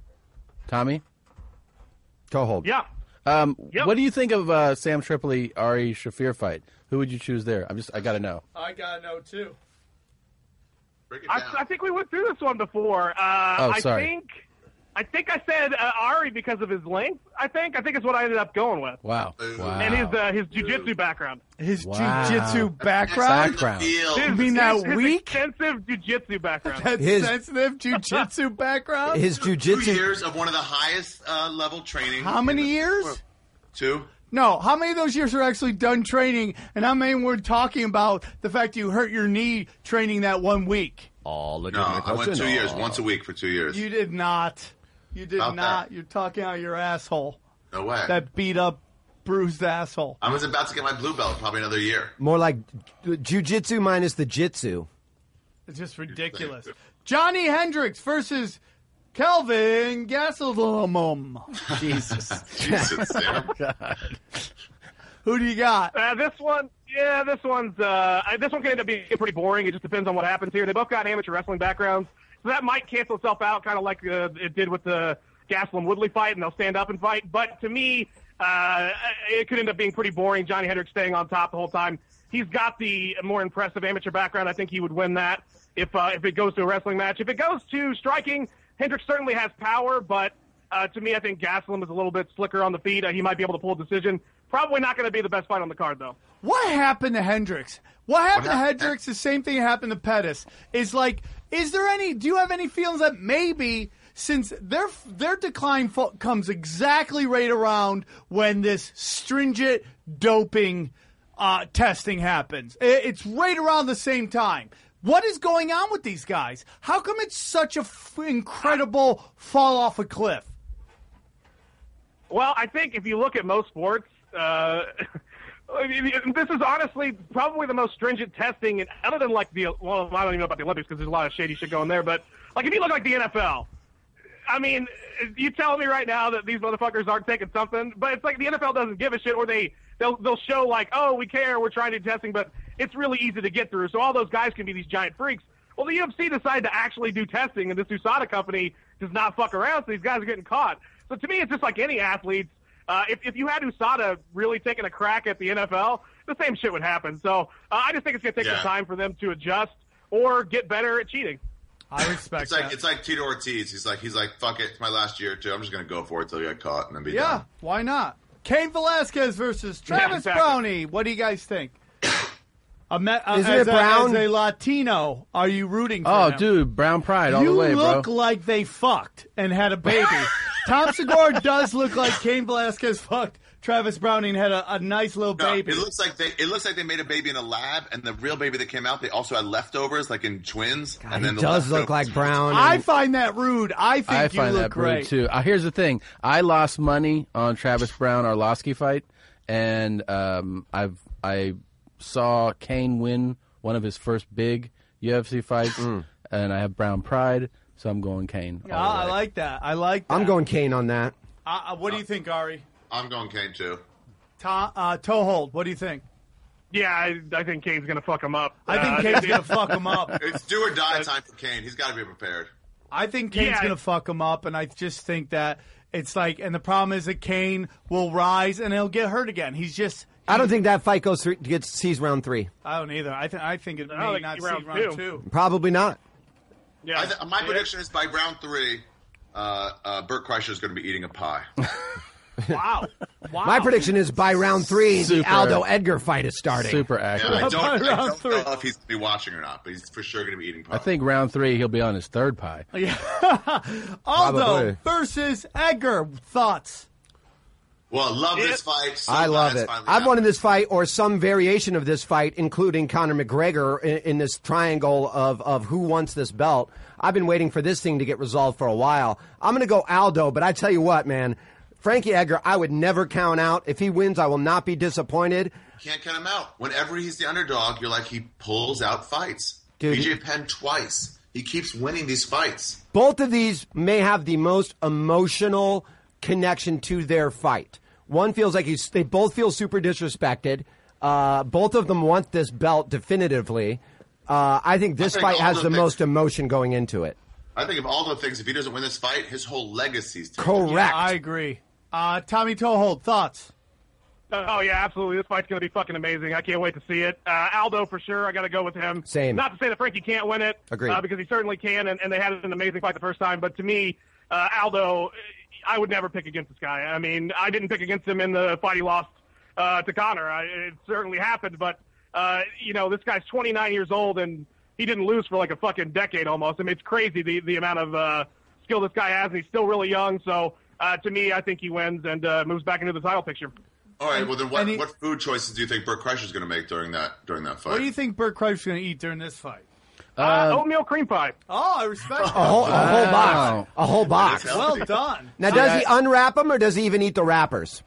Toehold. Yeah. Yep. What do you think of Sam Tripoli Ari Shaffir fight? Who would you choose there? I got to know. I got to know too. Break it down. I think we went through this one before. Sorry. I think I said Ari because of his length. I think it's what I ended up going with. Wow. And his jiu-jitsu background. His jiu-jitsu background? You mean that weak? His extensive jiu-jitsu background. Sensitive jiu-jitsu background? His jiu-jitsu. 2 years of one of the highest level training. How many years? 2. No, how many of those years are actually done training, and how many were talking about the fact you hurt your knee training that 1 week? No, I went 2 years, once a week for 2 years. You did not. You did About not. that. You're talking out your asshole. No way. That beat up, bruised asshole. I was about to get my blue belt probably another year. More like jiu-jitsu minus the jitsu. It's just ridiculous. Johnny Hendricks versus Kelvin Gastelum. Jesus. Yeah. Who do you got? This one can end up being pretty boring. It just depends on what happens here. They both got amateur wrestling backgrounds, so that might cancel itself out, kind of like it did with the Gastelum Woodley fight, and they'll stand up and fight. But to me, it could end up being pretty boring. Johnny Hendricks staying on top the whole time. He's got the more impressive amateur background. I think he would win that if it goes to a wrestling match. If it goes to striking, Hendricks certainly has power, but to me, I think Gastelum is a little bit slicker on the feet. He might be able to pull a decision. Probably not going to be the best fight on the card, though. What happened to Hendricks? What happened to Hendricks? The same thing happened to Pettis. Do you have any feelings that maybe since their decline comes exactly right around when this stringent doping testing happens? It's right around the same time. What is going on with these guys? How come it's such a incredible fall off a cliff? Well, I think if you look at most sports, this is honestly probably the most stringent testing, other than I don't even know about the Olympics because there's a lot of shady shit going there, but if you look like the NFL, I mean, you telling me right now that these motherfuckers aren't taking something, but it's like the NFL doesn't give a shit, or they'll show oh, we care, we're trying to do testing, but it's really easy to get through. So all those guys can be these giant freaks. Well, the UFC decided to actually do testing, and this USADA company does not fuck around, so these guys are getting caught. So to me, it's just like any athletes. If you had USADA really taking a crack at the NFL, the same shit would happen. So I just think it's going to take some time for them to adjust or get better at cheating. I respect that. It's like Tito Ortiz. He's like, fuck it, it's my last year too. I'm just going to go for it till you get caught and then be done. Yeah, why not? Cain Velasquez versus Travis Brownie. What do you guys think? Isn't it Brown? As a Latino, are you rooting for him? Oh, dude, Brown pride all the way, bro. You look like they fucked and had a baby. Tom Segura does look like Cain Velasquez fucked Travis Brownie and had a nice little baby. It looks like they made a baby in a lab, and the real baby that came out, they also had leftovers, like in twins. God, and then he does look like Brown. I find that rude. I find you look that great. rude too. Here's the thing: I lost money on Travis Brown Arlovsky fight, and I saw Cain win one of his first big UFC fights, and I have Brown pride, so I'm going Cain. I like that. I'm going Cain on that. What do you think, Ari? I'm going Cain too. Toehold, what do you think? Yeah, I think Cain's going to fuck him up. I think Cain's going to fuck him up. It's do or die time for Cain. He's got to be prepared. I think Cain's going to fuck him up, and I just think that it's like, and the problem is that Cain will rise and he'll get hurt again. I don't think that fight sees round 3. I don't either. I think it may not see round 2. Probably not. Yeah. My prediction is by round 3, Bert Kreischer is going to be eating a pie. Wow. My prediction is by round 3, the Aldo Edgar fight is starting. Super accurate. Yeah, I don't know if he's going to be watching or not, but he's for sure going to be eating pie. I think round 3 he'll be on his 3rd pie. Yeah. Aldo versus Edgar. Thoughts? Well, I love this fight. So I love it. I've wanted this fight or some variation of this fight, including Conor McGregor in this triangle of who wants this belt. I've been waiting for this thing to get resolved for a while. I'm going to go Aldo, but I tell you what, man, Frankie Edgar, I would never count out. If he wins, I will not be disappointed. You can't count him out. Whenever he's the underdog, you're like, he pulls out fights. Dude, BJ Penn twice. He keeps winning these fights. Both of these may have the most emotional connection to their fight. One feels like they both feel super disrespected. Both of them want this belt definitively. I think this fight has the most emotion going into it. I think of Aldo thinks if he doesn't win this fight, his whole legacy's taken. Correct. Yeah, I agree. Tommy Toehold, thoughts? Oh, yeah, absolutely. This fight's going to be fucking amazing. I can't wait to see it. Aldo, for sure. I got to go with him. Same. Not to say that Frankie can't win it. Agreed. Because he certainly can, and they had an amazing fight the first time. But to me, Aldo, I would never pick against this guy. I mean, I didn't pick against him in the fight he lost to Conor. It certainly happened. But, this guy's 29 years old, and he didn't lose for like a fucking decade almost. I mean, it's crazy the amount of skill this guy has, and he's still really young. So, to me, I think he wins and moves back into the title picture. All right, well, then what food choices do you think Bert Kreischer's going to make during that fight? What do you think Bert Kreischer's going to eat during this fight? Oatmeal cream pie. Oh, I respect that. A whole box. A whole box. Well done. Now, does he unwrap them or does he even eat the wrappers?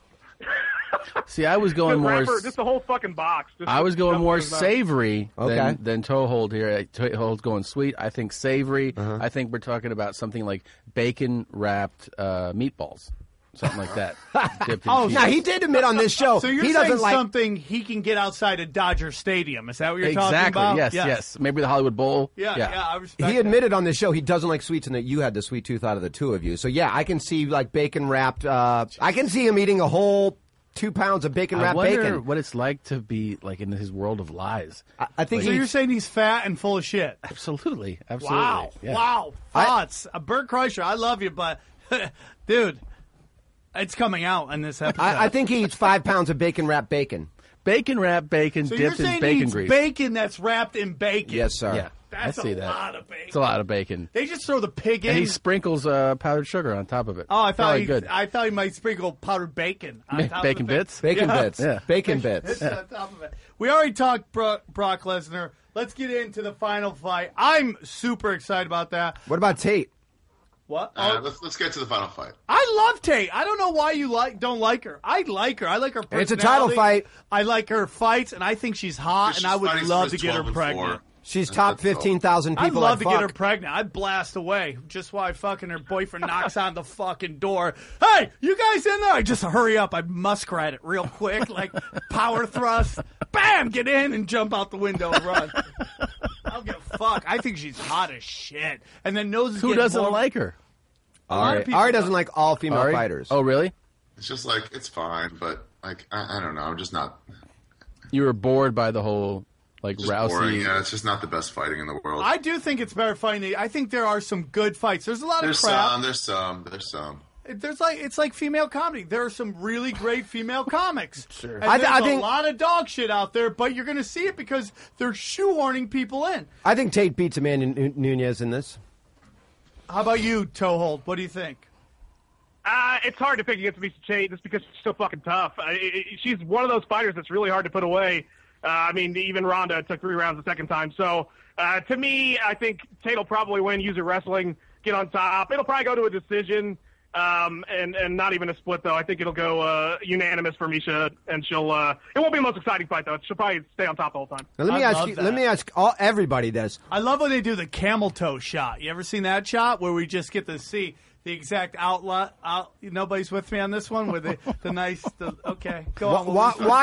See, I was going more. Just the whole fucking box. I was going more savory Okay. than Toehold here. Toehold's going sweet. I think savory. I think we're talking about something like bacon wrapped meatballs. Something like that. Now he did admit on this show. So you're he saying doesn't like something he can get outside of Dodger Stadium. Is that what you're talking about? Exactly. Yes. Maybe the Hollywood Bowl. Yeah, I respect He admitted on this show he doesn't like sweets and that you had the sweet tooth out of the two of you. So, yeah, I can see, like, bacon wrapped. I can see him eating a whole 2 pounds of bacon wrapped I wonder bacon. what it's like to be like in his world of lies. I think So you're saying he's fat and full of shit? Absolutely. Wow. Yeah. Wow. Thoughts. Bert Kreischer, I love you, but, dude, it's coming out in this episode. I think he eats 5 pounds of bacon wrapped bacon. Bacon wrapped bacon so you're dipped in saying bacon he eats grease. bacon that's wrapped in bacon? Yes, sir. Yeah. That's I see a that. lot of bacon. It's a lot of bacon. They just throw the pig in. And he sprinkles powdered sugar on top of it. Oh, I thought Probably he might sprinkle powdered bacon on top bacon of the bits? Bacon bits. Yeah. Bacon bits. It's on top of it. We already talked Brock Lesnar. Let's get into the final fight. I'm super excited about that. What about Tate? What? Let's get to the final fight. I love Tate. I don't know why you don't like her. I like her. I like her personality. It's a title fight. I like her fights, and I think she's hot, and I would love to get her pregnant. She's top 15,000 I'd people. love to get her pregnant. I'd blast away just while fucking her boyfriend knocks on the fucking door. Hey, you guys in there? I just hurry up. I'd muskrat it real quick, like power thrust. Bam! Get in and jump out the window and run. I don't give a fuck. I think she's hot as shit. And then knows Who doesn't like her? Ari doesn't like all female fighters. Oh, really? It's just like, it's fine, but like, I don't know. I'm just not. You were bored by the whole, like, Just Rousey. boring. Yeah, it's just not the best fighting in the world. I do think it's better fighting. I think there are some good fights. There's a lot of crap. There's some. It's like female comedy. There are some really great female comics. Sure. And I there's think a lot of dog shit out there, but you're going to see it because they're shoehorning people in. I think Tate beats Amanda Nunes in this. How about you, Toehold? What do you think? It's hard to pick against Miesha Tate just because she's so fucking tough. She's one of those fighters that's really hard to put away. I mean, even Ronda took 3 rounds the second time. So, to me, I think Tate will probably win, use her wrestling, get on top. It'll probably go to a decision, and not even a split, though. I think it'll go unanimous for Miesha, and she'll it won't be the most exciting fight, though. She'll probably stay on top the whole time. Now, let me ask everybody this. I love when they do the camel toe shot. You ever seen that shot where we just get to see the exact outlet? Nobody's with me on this one. With okay, go on.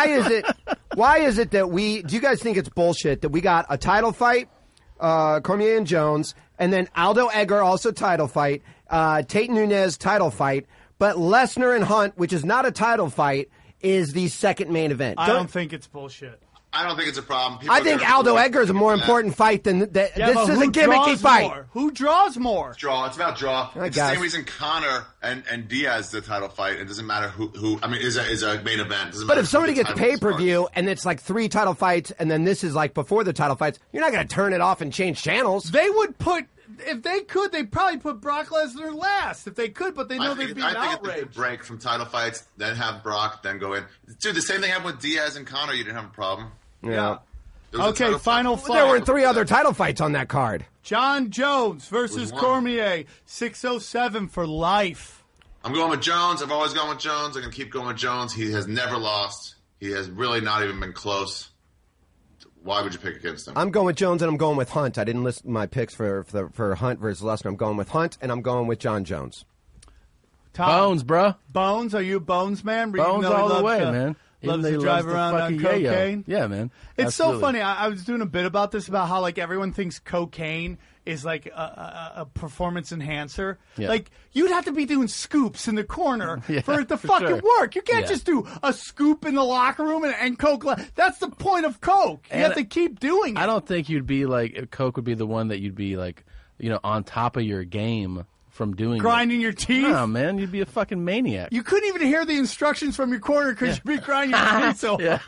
Why is it that do you guys think it's bullshit that we got a title fight, Cormier and Jones, and then Aldo Edgar also title fight, Tate Nunes title fight, but Lesnar and Hunt, which is not a title fight, is the second main event? I don't think it's bullshit. I don't think it's a problem. I think Aldo Edgar is a more important fight than this is a gimmicky fight. More? Who draws more? Draw. It's about draw. It's the same reason Conor and Diaz the title fight. It doesn't matter who. I mean, is a main event. But if somebody gets pay-per-view and it's like 3 title fights and then this is like before the title fights, you're not going to turn it off and change channels. They would put. If they could, they'd probably put Brock Lesnar last. If they could, but they know they'd be outraged. I think it's a good break from title fights, then have Brock, then go in. Dude, the same thing happened with Diaz and Conor. You didn't have a problem. Yeah. Okay, final fight. There were 3 other title fights on that card. John Jones versus Cormier, 607 for life. I'm going with Jones. I've always gone with Jones. I'm going to keep going with Jones. He has never lost. He has really not even been close. Why would you pick against him? I'm going with Jones, and I'm going with Hunt. I didn't list my picks for Hunt versus Lesnar. I'm going with Hunt, and I'm going with John Jones. Tom, Bones, bro. Bones? Are you a Bones man? Bones all the way, man. Loves to drive around on cocaine. Yeah, man. It's Absolutely. so funny. I was doing a bit about this, about how like everyone thinks cocaine is like a performance enhancer. Yeah. Like you'd have to be doing scoops in the corner Yeah, for it to for fucking sure. work. You can't just do a scoop in the locker room and coke. That's the point of coke. You have to keep doing it. I don't think you'd be like Coke would be the one that you'd be like, on top of your game from doing grinding your teeth. No, man, you'd be a fucking maniac. You couldn't even hear the instructions from your corner because you'd be grinding your teeth so Yeah.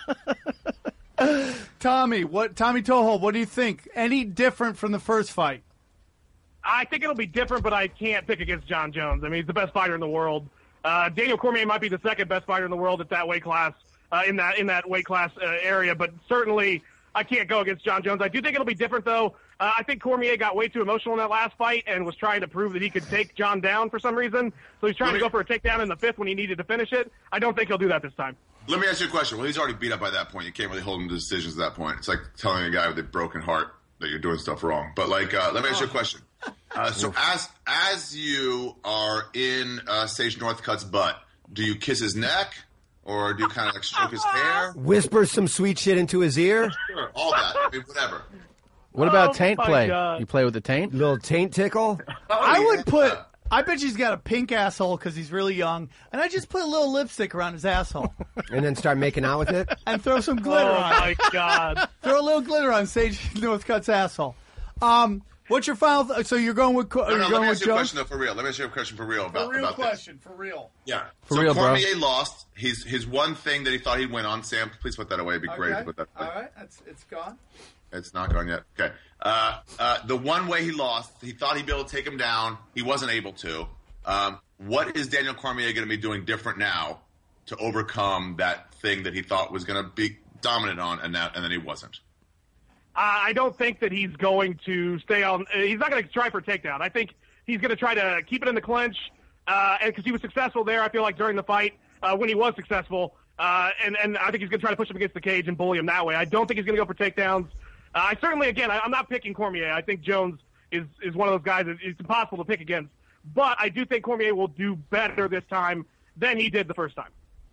Tommy Toehold, what do you think? Any different from the first fight? I think it'll be different, but I can't pick against John Jones. I mean, he's the best fighter in the world. Daniel Cormier might be the second best fighter in the world at that weight class, in that weight class area, but certainly I can't go against John Jones. I do think it'll be different, though. I think Cormier got way too emotional in that last fight and was trying to prove that he could take John down for some reason. So he's trying to go for a takedown in the 5th when he needed to finish it. I don't think he'll do that this time. Let me ask you a question. Well, he's already beat up by that point. You can't really hold him to decisions at that point. It's like telling a guy with a broken heart that you're doing stuff wrong. But let me ask you a question. So as you are in Sage Northcutt's butt, do you kiss his neck or do you kind of like stroke his hair? Whisper some sweet shit into his ear? Sure, all that. I mean, whatever. What about taint my play? God. You play with the taint? Little taint tickle? I would put I bet he's got a pink asshole because he's really young, and I just put a little lipstick around his asshole. And then start making out with it? And throw some glitter on it. Oh, my God. Throw a little glitter on Sage Northcutt's asshole. What's your final... so you're going with... let me ask you a question, though, for real. Let me ask you a question for real about this. For real. Yeah. For real, bro. Cormier lost. His one thing that he thought he'd win on. Sam, please put that away. It'd be great to put that away. All right. It's gone. It's not gone yet. Okay. The one way he lost, he thought he'd be able to take him down. He wasn't able to. What is Daniel Cormier going to be doing different now to overcome that thing that he thought was going to be dominant on, and then he wasn't? I don't think that he's going to stay on. He's not going to try for a takedown. I think he's going to try to keep it in the clinch, and because he was successful there, I feel like during the fight when he was successful, and I think he's going to try to push him against the cage and bully him that way. I don't think he's going to go for takedowns. I certainly, again, I'm not picking Cormier. I think Jones is one of those guys that it's impossible to pick against. But I do think Cormier will do better this time than he did the first time.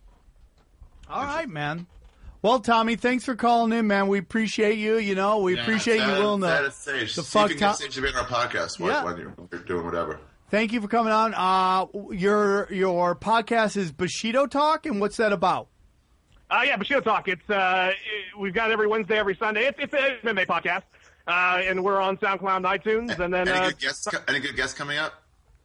All right, man. Well, Tommy, thanks for calling in, man. We appreciate you. We appreciate you willing to fuck Tom. Sage to be on our podcast when you're doing whatever. Thank you for coming on. Your podcast is Bushido Talk, and what's that about? Yeah, Bushido Talk. It's we've got every Wednesday, every Sunday. It's an MMA podcast, and we're on SoundCloud and iTunes. And then any good guests coming up?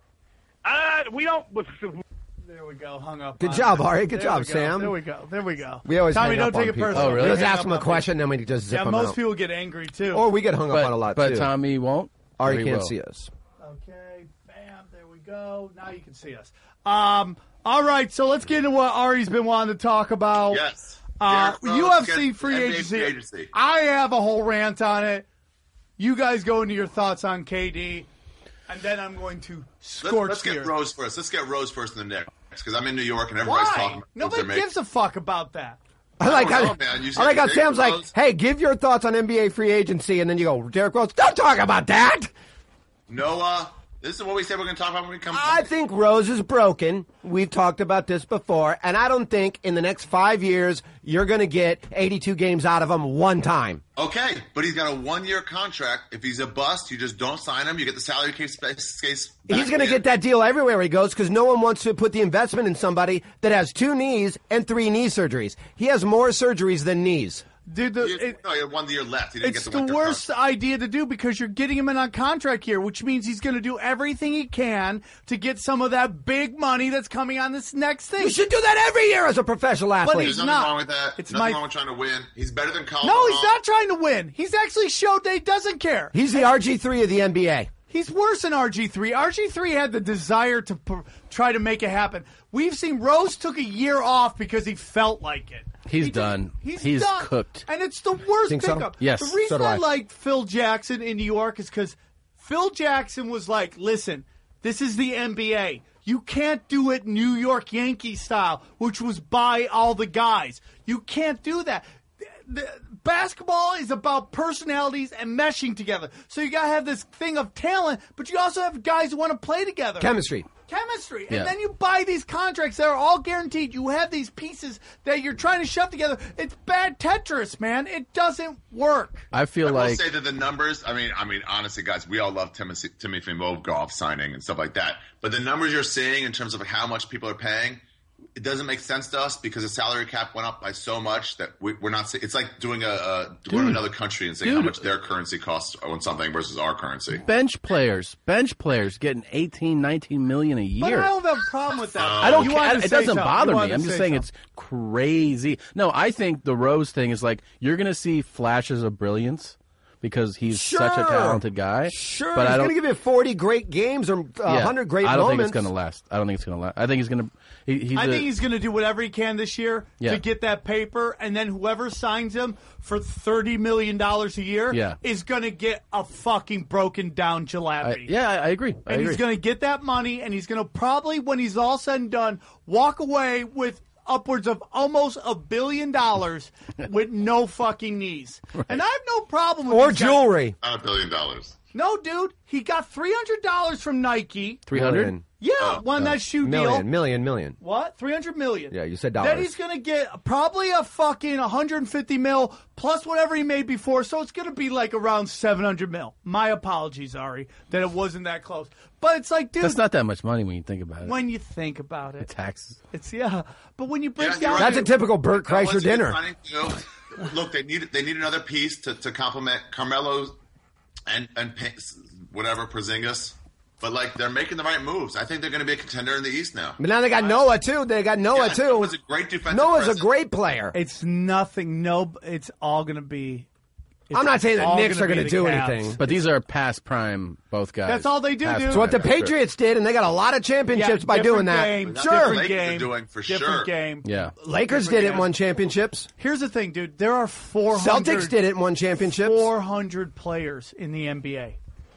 We don't. There we go. Hung up. Good job, Ari. Good job, Sam. There we go. We always Tommy, hang up don't take it on people. personal. Oh, really? Let's ask them a question, then we just zip them out. Most people get angry, too. Or we get hung up on a lot, too. But Tommy won't. Ari can't see us. Okay. Bam. There we go. Now you can see us. All right. So let's get into what Ari's been wanting to talk about. Yes. UFC free agency. I have a whole rant on it. You guys go into your thoughts on KD, and then I'm going to scorch Let's get here. Rose first. Let's get Rose first in the Knicks, because I'm in New York and everybody's talking about Nobody gives a fuck about that. I like how Sam's like, hey, give your thoughts on NBA free agency, and then you go, Derrick Rose, don't talk about that. Noah, this is what we said we're going to talk about when we come back. I think Rose is broken. We've talked about this before, and I don't think in the next 5 years you're going to get 82 games out of him one time. Okay, but he's got a 1-year contract. If he's a bust, you just don't sign him. You get the salary case back. He's going to get that deal everywhere he goes because no one wants to put the investment in somebody that has 2 knees and 3 knee surgeries. He has more surgeries than knees. Dude, he had 1 year left. He didn't it's get the worst idea to do because you're getting him in on contract here, which means he's going to do everything he can to get some of that big money that's coming on this next thing. You should do that every year as a professional athlete. But There's nothing wrong with that. There's nothing wrong with trying to win. He's better than Colin. No, he's not trying to win. He's actually showed that he doesn't care. He's the RG3 of the NBA. He's worse than RG3. RG3 had the desire to try to make it happen. We've seen Rose took a year off because he felt like it. He's done. He's done. Cooked. And it's the worst pickup. So? Yes. The reason so I liked Phil Jackson in New York is because Phil Jackson was like, listen, this is the NBA. You can't do it New York Yankees style, which was by all the guys. You can't do that. Basketball is about personalities and meshing together. So you got to have this thing of talent, but you also have guys who want to play together. Chemistry. And then you buy these contracts that are all guaranteed. You have these pieces that you're trying to shove together. It's bad Tetris, man. It doesn't work. I will say that the numbers, I mean, honestly, guys, we all love Timothy Volkov signing and stuff like that. But the numbers you're seeing in terms of how much people are paying, it doesn't make sense to us because the salary cap went up by so much that we're not. It's like doing going to another country and saying how much their currency costs on something versus our currency. Bench players getting 18, 19 million a year. But I don't have a problem with that. I don't care. It doesn't bother me. I'm just saying it's crazy. No, I think the Rose thing is like you're going to see flashes of brilliance because he's such a talented guy. Sure, but he's going to give you 40 great games or 100 great moments. I don't think it's going to last. I think he's going to. I think he's going to do whatever he can this year to get that paper, and then whoever signs him for $30 million a year is going to get a fucking broken down jalopy. I agree. He's going to get that money, and he's going to probably, when he's all said and done, walk away with upwards of almost $1 billion with no fucking knees. Right. And I have no problem with or jewelry. Not $1 billion. No, dude. He got $300 from Nike. 300. Yeah, won that shoe deal. Million. What? $300 million. Yeah, you said dollars. Then he's going to get probably a fucking $150 mil plus whatever he made before, so it's going to be like around $700 mil. My apologies, Ari, that it wasn't that close. But it's like, dude. That's not that much money when you think about it. When you think about it. The taxes. It's, but when you break down. That's a typical Burt Kreischer dinner. Look, they need another piece to complement Carmelo and whatever, Porzingis. But, like, they're making the right moves. I think they're going to be a contender in the East now. But now they got Noah, too. Noah's a great defensive Noah's presence. a great player. It's nothing. No, it's all going to be. I'm not saying the Knicks are going to do anything. But these are past prime, both guys. That's all they do, dude. It's what the Patriots did, and they got a lot of championships by doing that. Game, sure. Different game. Doing for different sure. game. Yeah. Lakers did it and won championships. Here's the thing, dude. There are 400. Celtics did it and won championships. 400 players in the NBA.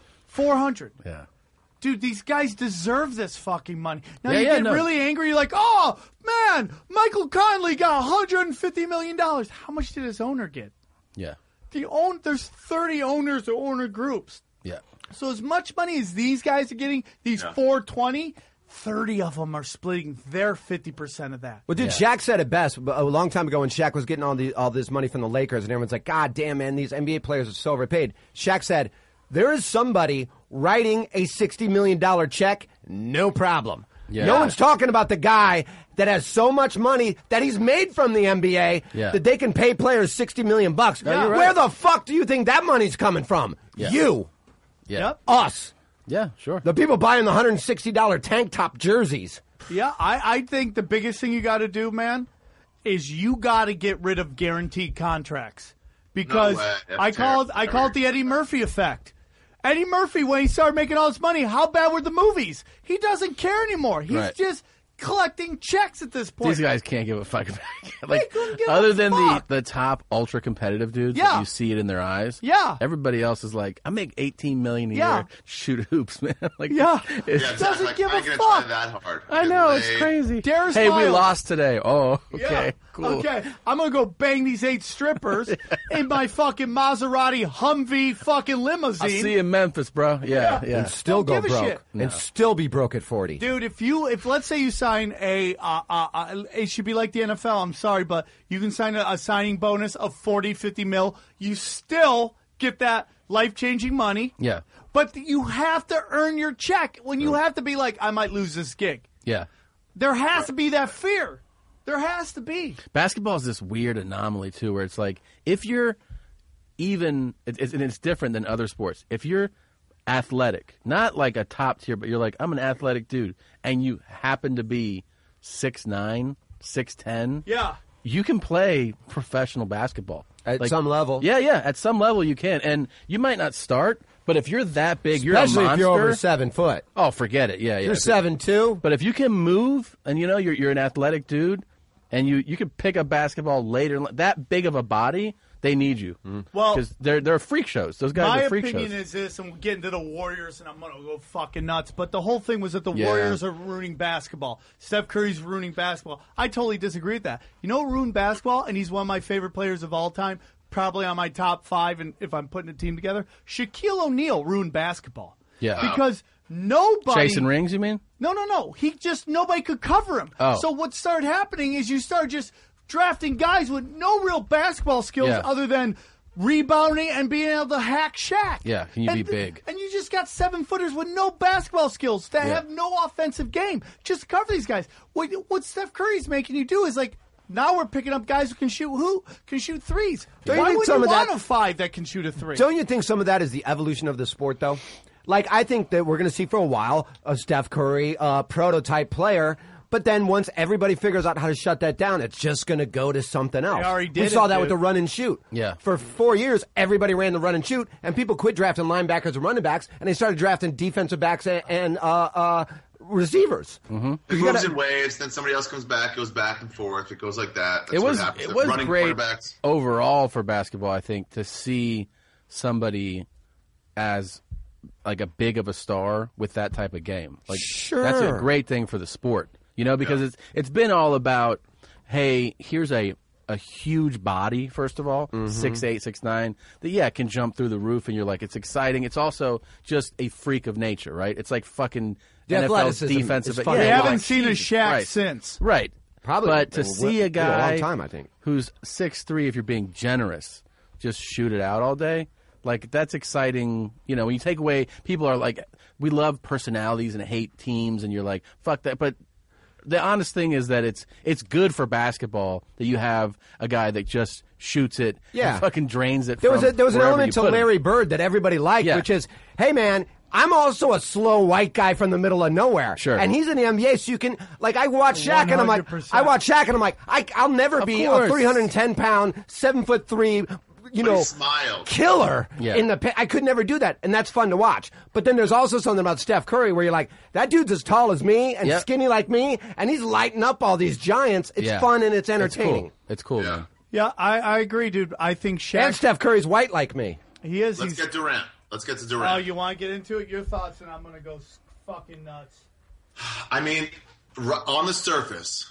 400. Yeah. Dude, these guys deserve this fucking money. Now, Yeah, you yeah, get no. really angry. You're like, oh, man, Michael Conley got $150 million. How much did his owner get? Yeah. There's 30 owners or owner groups. Yeah. So as much money as these guys are getting, these 420, 30 of them are splitting their 50% of that. Well, dude, Shaq said it best a long time ago when Shaq was getting all this money from the Lakers, and everyone's like, God damn, man, these NBA players are so overpaid. Shaq said, there is somebody writing a $60 million check, no problem. Yeah. No one's talking about the guy that has so much money that he's made from the NBA that they can pay players $60 million. you're right. Where the fuck do you think that money's coming from? Yeah. You. Yeah. Yep. Us. Yeah, sure. The people buying the $160 tank top jerseys. Yeah, I think the biggest thing you got to do, man, is you got to get rid of guaranteed contracts. Because I call it the Eddie Murphy effect. Eddie Murphy, when he started making all this money, how bad were the movies? He doesn't care anymore. He's just collecting checks at this point. These guys can't give a fuck about it. Like, couldn't give other a than fuck. the top ultra competitive dudes, Yeah. that you see it in their eyes. Yeah. Everybody else is like, I make $18 million a Yeah. year, shoot hoops, man. Like, Yeah. it's- Doesn't Like, give I a ain't gonna fuck. try that hard. I know, it's Late. crazy. Darius hey, we Miles. lost today. Oh, okay, Yeah. cool. Okay, I'm going to go bang these 8 strippers in my fucking Maserati Humvee fucking limousine. I'll see you in Memphis, bro. Yeah. And still Don't go give a broke. shit. And still be broke at 40. Dude, if let's say you sign it should be like the NFL. I'm sorry, but you can sign a signing bonus of 40, 50 mil. You still get that life-changing money. Yeah. But you have to earn your check. When you have to be like, I might lose this gig. Yeah. There has to be that fear. There has to be. Basketball is this weird anomaly too, where it's like if you're even, it's different than other sports. If you're athletic, not like a top tier, but you're like, I'm an athletic dude, and you happen to be 6'9", 6'10", Yeah. you can play professional basketball At some level. Yeah, at some level you can, and you might not start, but if you're that big, you're Especially a monster. if you're over 7 foot. Oh, forget it. Yeah. You're 7'2". But if you can move, and you know you're an athletic dude, and you can pick up basketball later, that big of a body, they need you. Well, because they're freak shows. Those guys my are freak opinion shows. is this, and we'll get into the Warriors, and I'm going to go fucking nuts. But the whole thing was that the Warriors are ruining basketball. Steph Curry's ruining basketball. I totally disagree with that. You know who ruined basketball, and he's one of my favorite players of all time, probably on my top 5, and if I'm putting a team together, Shaquille O'Neal ruined basketball. Yeah. Because nobody... Chasing rings, you mean? No. Nobody could cover him. Oh. So what started happening is you start just drafting guys with no real basketball skills other than rebounding and being able to hack Shaq. Yeah, can you be big? And you just got 7-footers with no basketball skills that have no offensive game. Just cover these guys. What Steph Curry's making you do is like, now we're picking up guys who can shoot threes. Don't you Why think would some you of want that- a 5 that can shoot a 3? Don't you think some of that is the evolution of the sport, though? Like, I think that we're going to see for a while a Steph Curry prototype player, but then once everybody figures out how to shut that down, it's just going to go to something else. already did we saw it, that dude. with the run and shoot. Yeah. For 4 years, everybody ran the run and shoot, and people quit drafting linebackers and running backs, and they started drafting defensive backs and receivers. Mm-hmm. It moves in waves, then somebody else comes back, goes back and forth. It goes like that. That's It was what happens. it was Running great quarterbacks. overall for basketball, I think, to see somebody as like a big of a star with that type of game. Like, Sure. that's a great thing for the sport, you know, because it's been all about, hey, here's a a huge body, first of all, 6'8", 6'9", that, can jump through the roof, and you're like, it's exciting. It's also just a freak of nature, right? It's like fucking NFL's defensive. They haven't seen a Shaq since. Right. Probably. But to see a guy a long time, I think, who's 6'3", if you're being generous, just shoot it out all day, like, that's exciting. You know, when you take away, people are like, we love personalities and hate teams, and you're like, fuck that. But the honest thing is that it's good for basketball that you have a guy that just shoots it and fucking drains it. There was an element to Larry Bird that everybody liked, which is, hey, man, I'm also a slow white guy from the middle of nowhere. Sure. And he's in the NBA, so you can, like, I watch Shaq, and I'm like, I'll never be a 310-pound, 7'3", killer in the pit. I could never do that, and that's fun to watch. But then there's also something about Steph Curry where you're like, that dude's as tall as me and skinny like me, and he's lighting up all these giants. It's fun and it's entertaining. It's cool, man. Yeah, I agree, dude. I think Shaq... And Steph Curry's white like me. He is. Let's get Durant. Let's get to Durant. Oh, you want to get into it? Your thoughts, and I'm going to go fucking nuts. I mean, on the surface,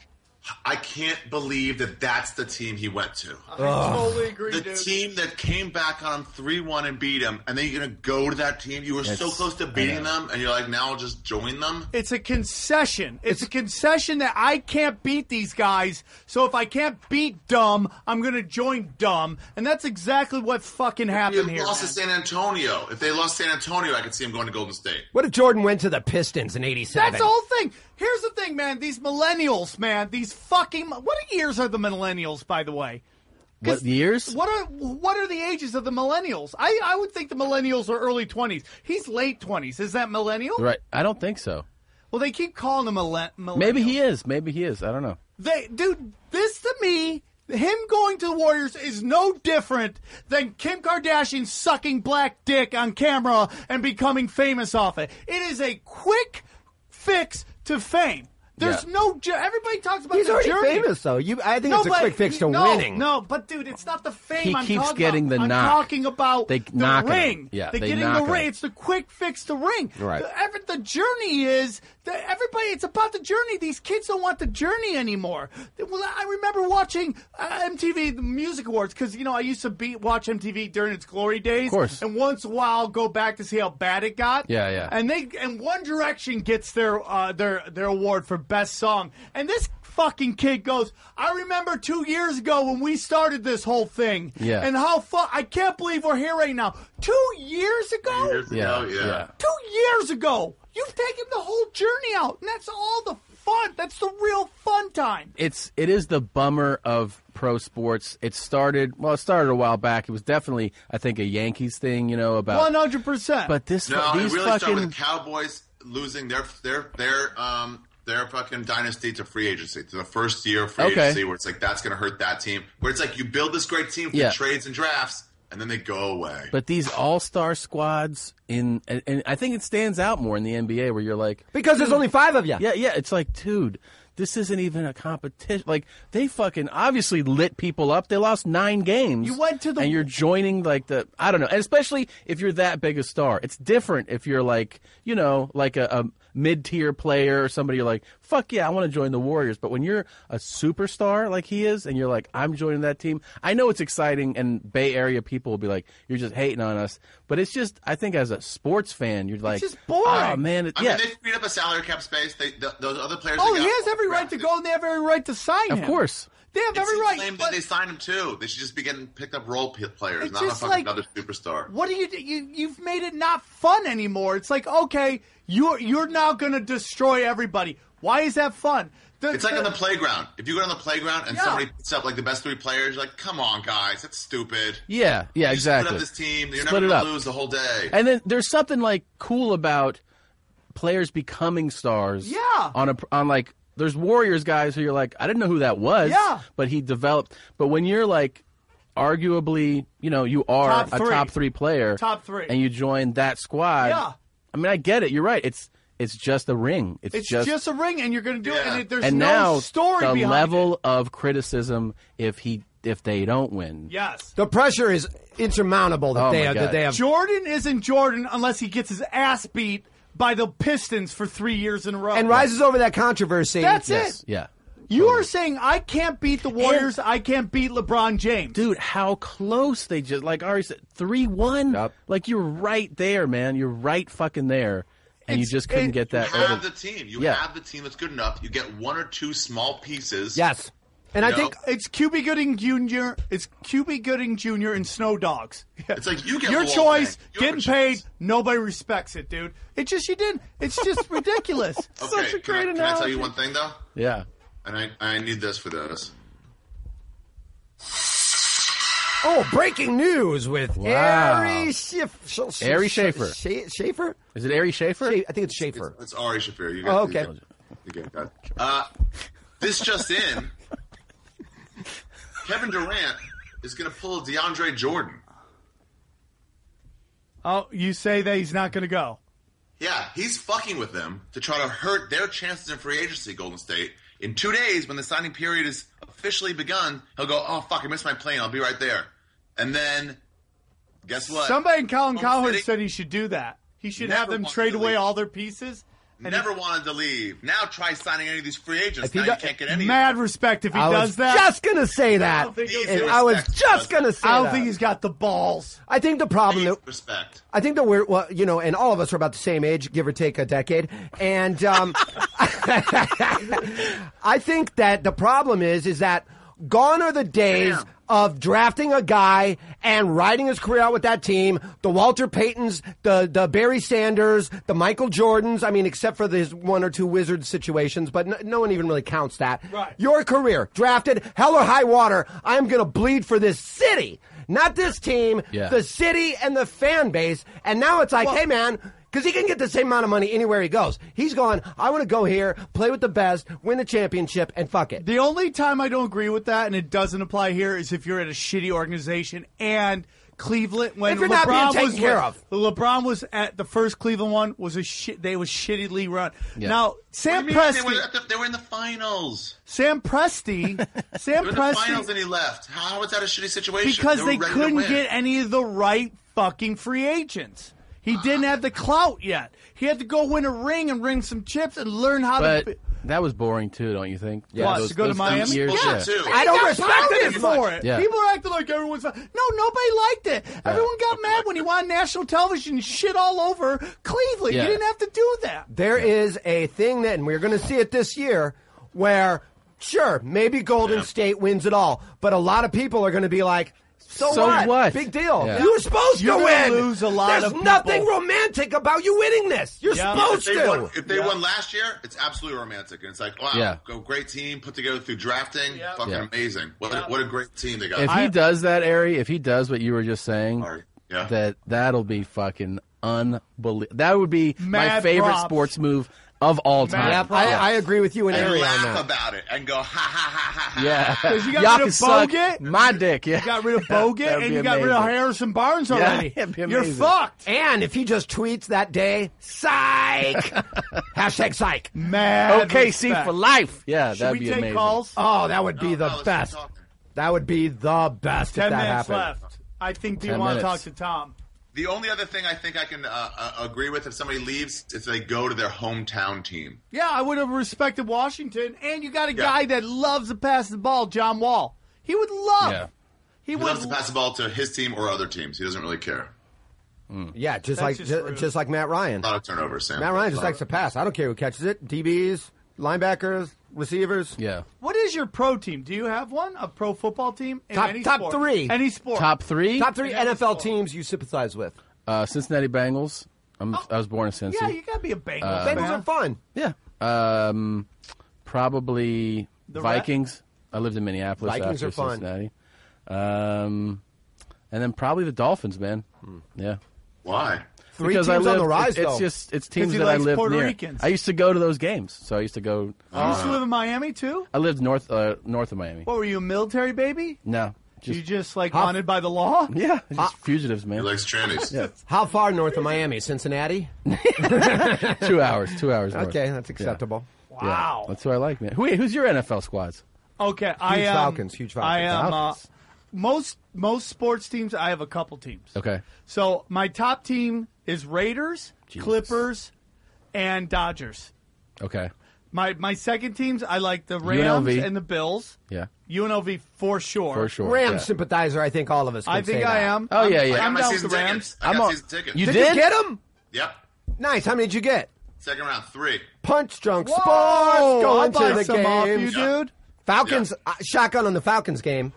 I can't believe that that's the team he went to. I totally agree, the dude. team that came back on him 3-1 and beat him, and then you're going to go to that team? You were so close to beating them, and you're like, now I'll just join them? It's a concession. It's a concession that I can't beat these guys, so if I can't beat dumb, I'm going to join dumb. And that's exactly what fucking happened here. You lost to San Antonio. If they lost San Antonio, I could see him going to Golden State. What if Jordan went to the Pistons in 87? That's the whole thing. Here's the thing, man. These millennials, man. These fucking... What years are the millennials, by the way? What years? What are the ages of the millennials? I would think the millennials are early 20s. He's late 20s. Is that millennial? Right. I don't think so. Well, they keep calling him millennial. Maybe he is. Maybe he is. I don't know. Dude, this to me, him going to the Warriors is no different than Kim Kardashian sucking black dick on camera and becoming famous off it. It is a quick fix to fame. There's no... Everybody talks about He's the already journey. famous, though. I think it's a quick fix to winning. No, but, dude, it's not the fame He I'm keeps talking getting about. the knock. I'm talking about They the knock him. ring. Yeah, They're they getting knock the ring. him. It's the quick fix to ring. Right. The journey is... Everybody, it's about the journey. These kids don't want the journey anymore. Well, I remember watching MTV, the Music Awards, because, I used to watch MTV during its glory days. Of course. And once in a while, I'll go back to see how bad it got. Yeah, yeah. And One Direction gets their award for best song. And this fucking kid goes, I remember 2 years ago when we started this whole thing. Yeah. And how I can't believe we're here right now. 2 years ago? Yeah. 2 years ago. You've taken the whole journey out, and that's all the fun. That's the real fun time. It is the bummer of pro sports. It started a while back. It was definitely, I think, a Yankees thing, about 100%. But it really started with the Cowboys losing their fucking dynasty to free agency, to the first year of free agency, where it's like, that's going to hurt that team. Where it's like, you build this great team for trades and drafts, and then they go away. But these all-star squads, and I think it stands out more in the NBA, where you're like... Because there's only 5 of you. Yeah, it's like, dude, this isn't even a competition. Like, they fucking obviously lit people up. They lost 9 games. You went to the... And you're joining, like, I don't know. And especially if you're that big a star. It's different if you're, like, like a mid-tier player or somebody you're like, fuck yeah, I want to join the Warriors. But when you're a superstar like he is, and you're like, I'm joining that team, I know it's exciting, and Bay Area people will be like, you're just hating on us. But it's just, I think as a sports fan, you're like, it's just boring. Oh, man. I mean, they freed up a salary cap space. Those other players... Oh, he has every right to go, and they have every right to sign him. Of course. They have every right. Claim that they signed him too. They should just be getting picked up role players, not just fucking another superstar. What do you've made it not fun anymore? It's like, okay, you're now going to destroy everybody. Why is that fun? It's like on the playground. If you go on the playground and somebody puts up like the best 3 players, you're like, come on, guys, that's stupid. Yeah, exactly. Split up this team. You're never going to lose the whole day. And then there's something like cool about players becoming stars. Yeah. On like, there's Warriors guys who you're like, I didn't know who that was. Yeah. But he developed. But when you're like, arguably, you are a top 3 player. Top 3. And you join that squad. Yeah. I mean, I get it. You're right. It's just a ring. It's just a ring, and you're going to do it, and there's and no now story behind it. the level of criticism if they don't win. Yes. The pressure is insurmountable that they have. Jordan isn't Jordan unless he gets his ass beat by the Pistons for 3 years in a row. And rises over that controversy. That's it. Yeah. You are saying I can't beat the Warriors, I can't beat LeBron James. Dude, how close they just, like Ari said, 3-1? Yep. Like, you're right there, man. You're right fucking there. And you just couldn't get that. You have the team. You have the team that's good enough. You get one or two small pieces. Yes. And I think it's QB Gooding Jr. It's QB Gooding Jr. and Snow Dogs. It's like you get your the choice, thing. getting paid. Nobody respects it, dude. It just you didn't. It's just ridiculous. Okay, Such a great can I tell you one thing though? Yeah. And I need this for this. Oh, breaking news with Wow. Ari Schaefer. Ari Schaefer. Schaefer? Is it Ari Schaefer? I think it's Schaefer. It's Ari Shaffir. You Oh, okay. You get that. This just in. Kevin Durant is going to pull DeAndre Jordan. Oh, you say that he's not going to go? Yeah, he's fucking with them to try to hurt their chances in free agency, Golden State. In 2 days, when the signing period is officially begun, he'll go, oh, fuck, I missed my plane. I'll be right there. And then, guess what? Somebody in Colin Cowherd City said he should do that. He should Never have them wanted trade to away leave. all their pieces. And Never wanted to leave. Now try signing any of these free agents. If he Now you does- can't get any. Mad respect if he I does was that. just going to say that. don't think he'll And do I was respect. just going to say I don't that. think he's got the balls. I think the problem that Respect. I think that we're, well, you know, and all of us are about the same age, give or take a decade. And I think that the problem is that gone are the days of drafting a guy and riding his career out with that team. The Walter Paytons, the Barry Sanders, the Michael Jordans. I mean, except for his one or two Wizards situations, but no one even really counts that. Right. Your career, drafted, hell or high water, I'm going to bleed for this city. Not this team, the city and the fan base. And now it's like, hey, man, because he can get the same amount of money anywhere he goes. He's going, I want to go here, play with the best, win the championship, and fuck it. The only time I don't agree with that, and it doesn't apply here, is if you're at a shitty organization and Cleveland, when If you're not being LeBron taken was care of. LeBron was at the first Cleveland one was a shit. They was shittily run. Yeah. Now Sam What do you mean? Presti, They were in the finals. Sam Presti, They were in the finals and he left. How was that a shitty situation? because were they ready to couldn't win. get any of the right fucking free agents. He didn't have the clout yet. He had to go win a ring and win some chips and learn how But to. that was boring, too, don't you think? What, to go to Miami? Years, Yeah, too. I don't He got respect pounded it as much. for it. Yeah. People are acting like everyone's fine. No, nobody liked it. Everyone got mad when he won national television and shit all over Cleveland. Yeah. You didn't have to do that. There is a thing that, and we're going to see it this year, where, maybe Golden State wins it all, but a lot of people are going to be like, so what? Big deal. Yeah. You were supposed You're to gonna win. lose a lot There's of nothing people. romantic about you winning this. You're Yeah. supposed to. If they won last year, it's absolutely romantic. And it's like, wow, go great team put together through drafting. Fucking amazing. What a great team they got. If he does that, Ari, if he does what you were just saying, Yeah. that'll be fucking unbelievable. That would be my Mad favorite props. sports move of all time. Yeah, I agree with you and and Ari on laugh that. about it and go, ha, ha, ha, ha, ha. Yeah. 'Cause you got Y'all rid can of suck Bogut. my dick. Yeah. You got rid of Bogut That'd and be you got rid of amazing. Harrison Barnes already. it'd be You're amazing. fucked. And if he just tweets that day, psych. Hashtag psych. Mad OKC respect. for life. Yeah, Should that'd we be take amazing. calls? Oh, that would be the let's keep best. talking. That would be the best 10 if that minutes happened. left. I think do you 10 want to talk minutes. to Tom? The only other thing I think I can agree with if somebody leaves is they go to their hometown team. Yeah, I would have respected Washington. And you got a guy that loves to pass the ball, John Wall. He would love. Yeah. He He would loves to pass the ball to his team or other teams. He doesn't really care. Yeah, just That's like just rude. just like Matt Ryan. A lot of turnovers, Sam. Matt Ryan just likes to pass. I don't care who catches it. DBs, linebackers, receivers. Yeah. What is your pro team? Do you have one? A pro football team? In Top- any top sport? three. Any sport. Top three? Top three Yeah, NFL sport. teams you sympathize with. Cincinnati Bengals. I was born in Cincy. Yeah, you got to be a Bengals fan. Bengals are fun. Yeah. Probably The Vikings. I lived in Minneapolis Vikings after are fun. Cincinnati. And then probably the Dolphins, man. Yeah. Why? Three Because teams I on lived, the rise, it's though. just it's teams he that I likes live Puerto near. Ricans. I used to go to those games, so I used to go. You used to live in Miami, too? I lived north of Miami. What, were you a military baby? No, You just, like, wanted by the law? yeah, just fugitives, He man. likes trannies. How far north of Miami? Cincinnati? 2 hours. 2 hours. north. Okay, that's acceptable. Yeah, Wow. that's who I like, man. Who's your NFL squads? Okay, I am. Falcons, huge Falcons. I am. Falcons. Most sports teams, I have a couple teams. Okay. So my top team is Raiders, Clippers, and Dodgers. Okay. My second teams, I like the Rams UNLV. and the Bills. Yeah. UNLV for sure. For sure. Rams sympathizer, I think all of us can I think say I that. am. Oh, yeah, I yeah. got I'm my down with season the tickets. Rams. I got season tickets. You Did did? you get them? Yep. Nice. How many did you get? Second round, 3. Punch Drunk Sports. I'll Going buy to the some off game. you, dude. Falcons, shotgun on the Falcons game.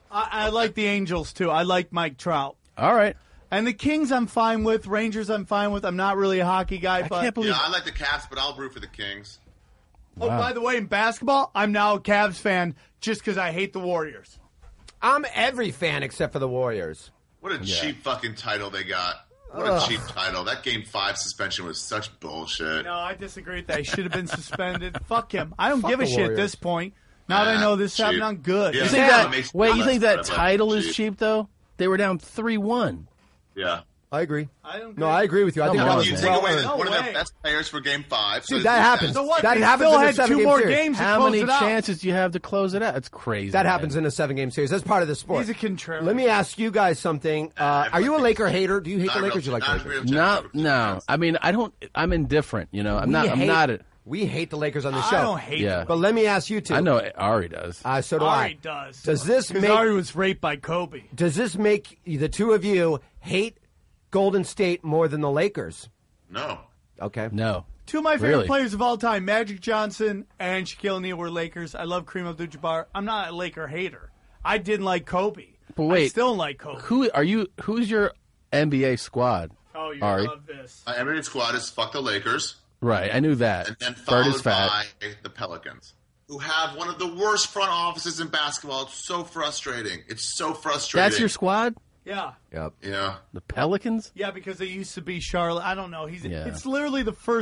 I like the Angels, too. I like Mike Trout. All right. And the Kings I'm fine with. Rangers I'm fine with. I'm not really a hockey guy, I but... can't believe Yeah, I like the Caps, but I'll root for the Kings. Oh, by the way, in basketball, I'm now a Cavs fan just because I hate the Warriors. I'm every fan except for the Warriors. What a cheap fucking title they got. What a cheap title. That Game 5 suspension was such bullshit. No, I disagree with that. He should have been suspended. Fuck him. I don't Fuck give a the shit at Warriors. this point. Now that I know this cheap. happened, I'm good. Yeah. You think Yeah, it that? makes Wait, you less think that better, but title is cheap. cheap though? They were down 3-1. Yeah. I agree. I don't No, agree. I agree with you. I think Come that on, was You man. take well away earned. one of way. their best players for Game 5. Dude, that happens. So what? That They happens still in a had 2 7-game more series. games to How close many it out. chances do you have to close it out? That's crazy. That man. happens in a 7-game series. That's part of the sport. He's a contrarian. Let me ask you guys something. Are you a Laker hater? Do you hate the Lakers? You like the Lakers? No. I mean, I don't. I'm indifferent. You know, I'm not. We hate the Lakers on the I show. don't hate Yeah. them. But let me ask you two. I know Ari does. So do Ari I. does. Does this Because make Ari was raped by Kobe. Does this make the two of you hate Golden State more than the Lakers? No. Okay. No. 2 of my favorite Really? players of all time, Magic Johnson and Shaquille O'Neal, were Lakers. I love Kareem Abdul-Jabbar. I'm not a Laker hater. I didn't like Kobe. But wait, I still don't like Kobe. Who are you? Who's your NBA squad? Oh, you Ari? love this. Every squad is fuck the Lakers, Right, I knew that. and then Bird is followed fat. by the Pelicans, who have one of the worst front offices in basketball. It's so frustrating. It's so frustrating. That's your squad? Yeah. Yep. Yeah. The Pelicans? Yeah, because they used to be Charlotte. I don't know. Yeah. It's literally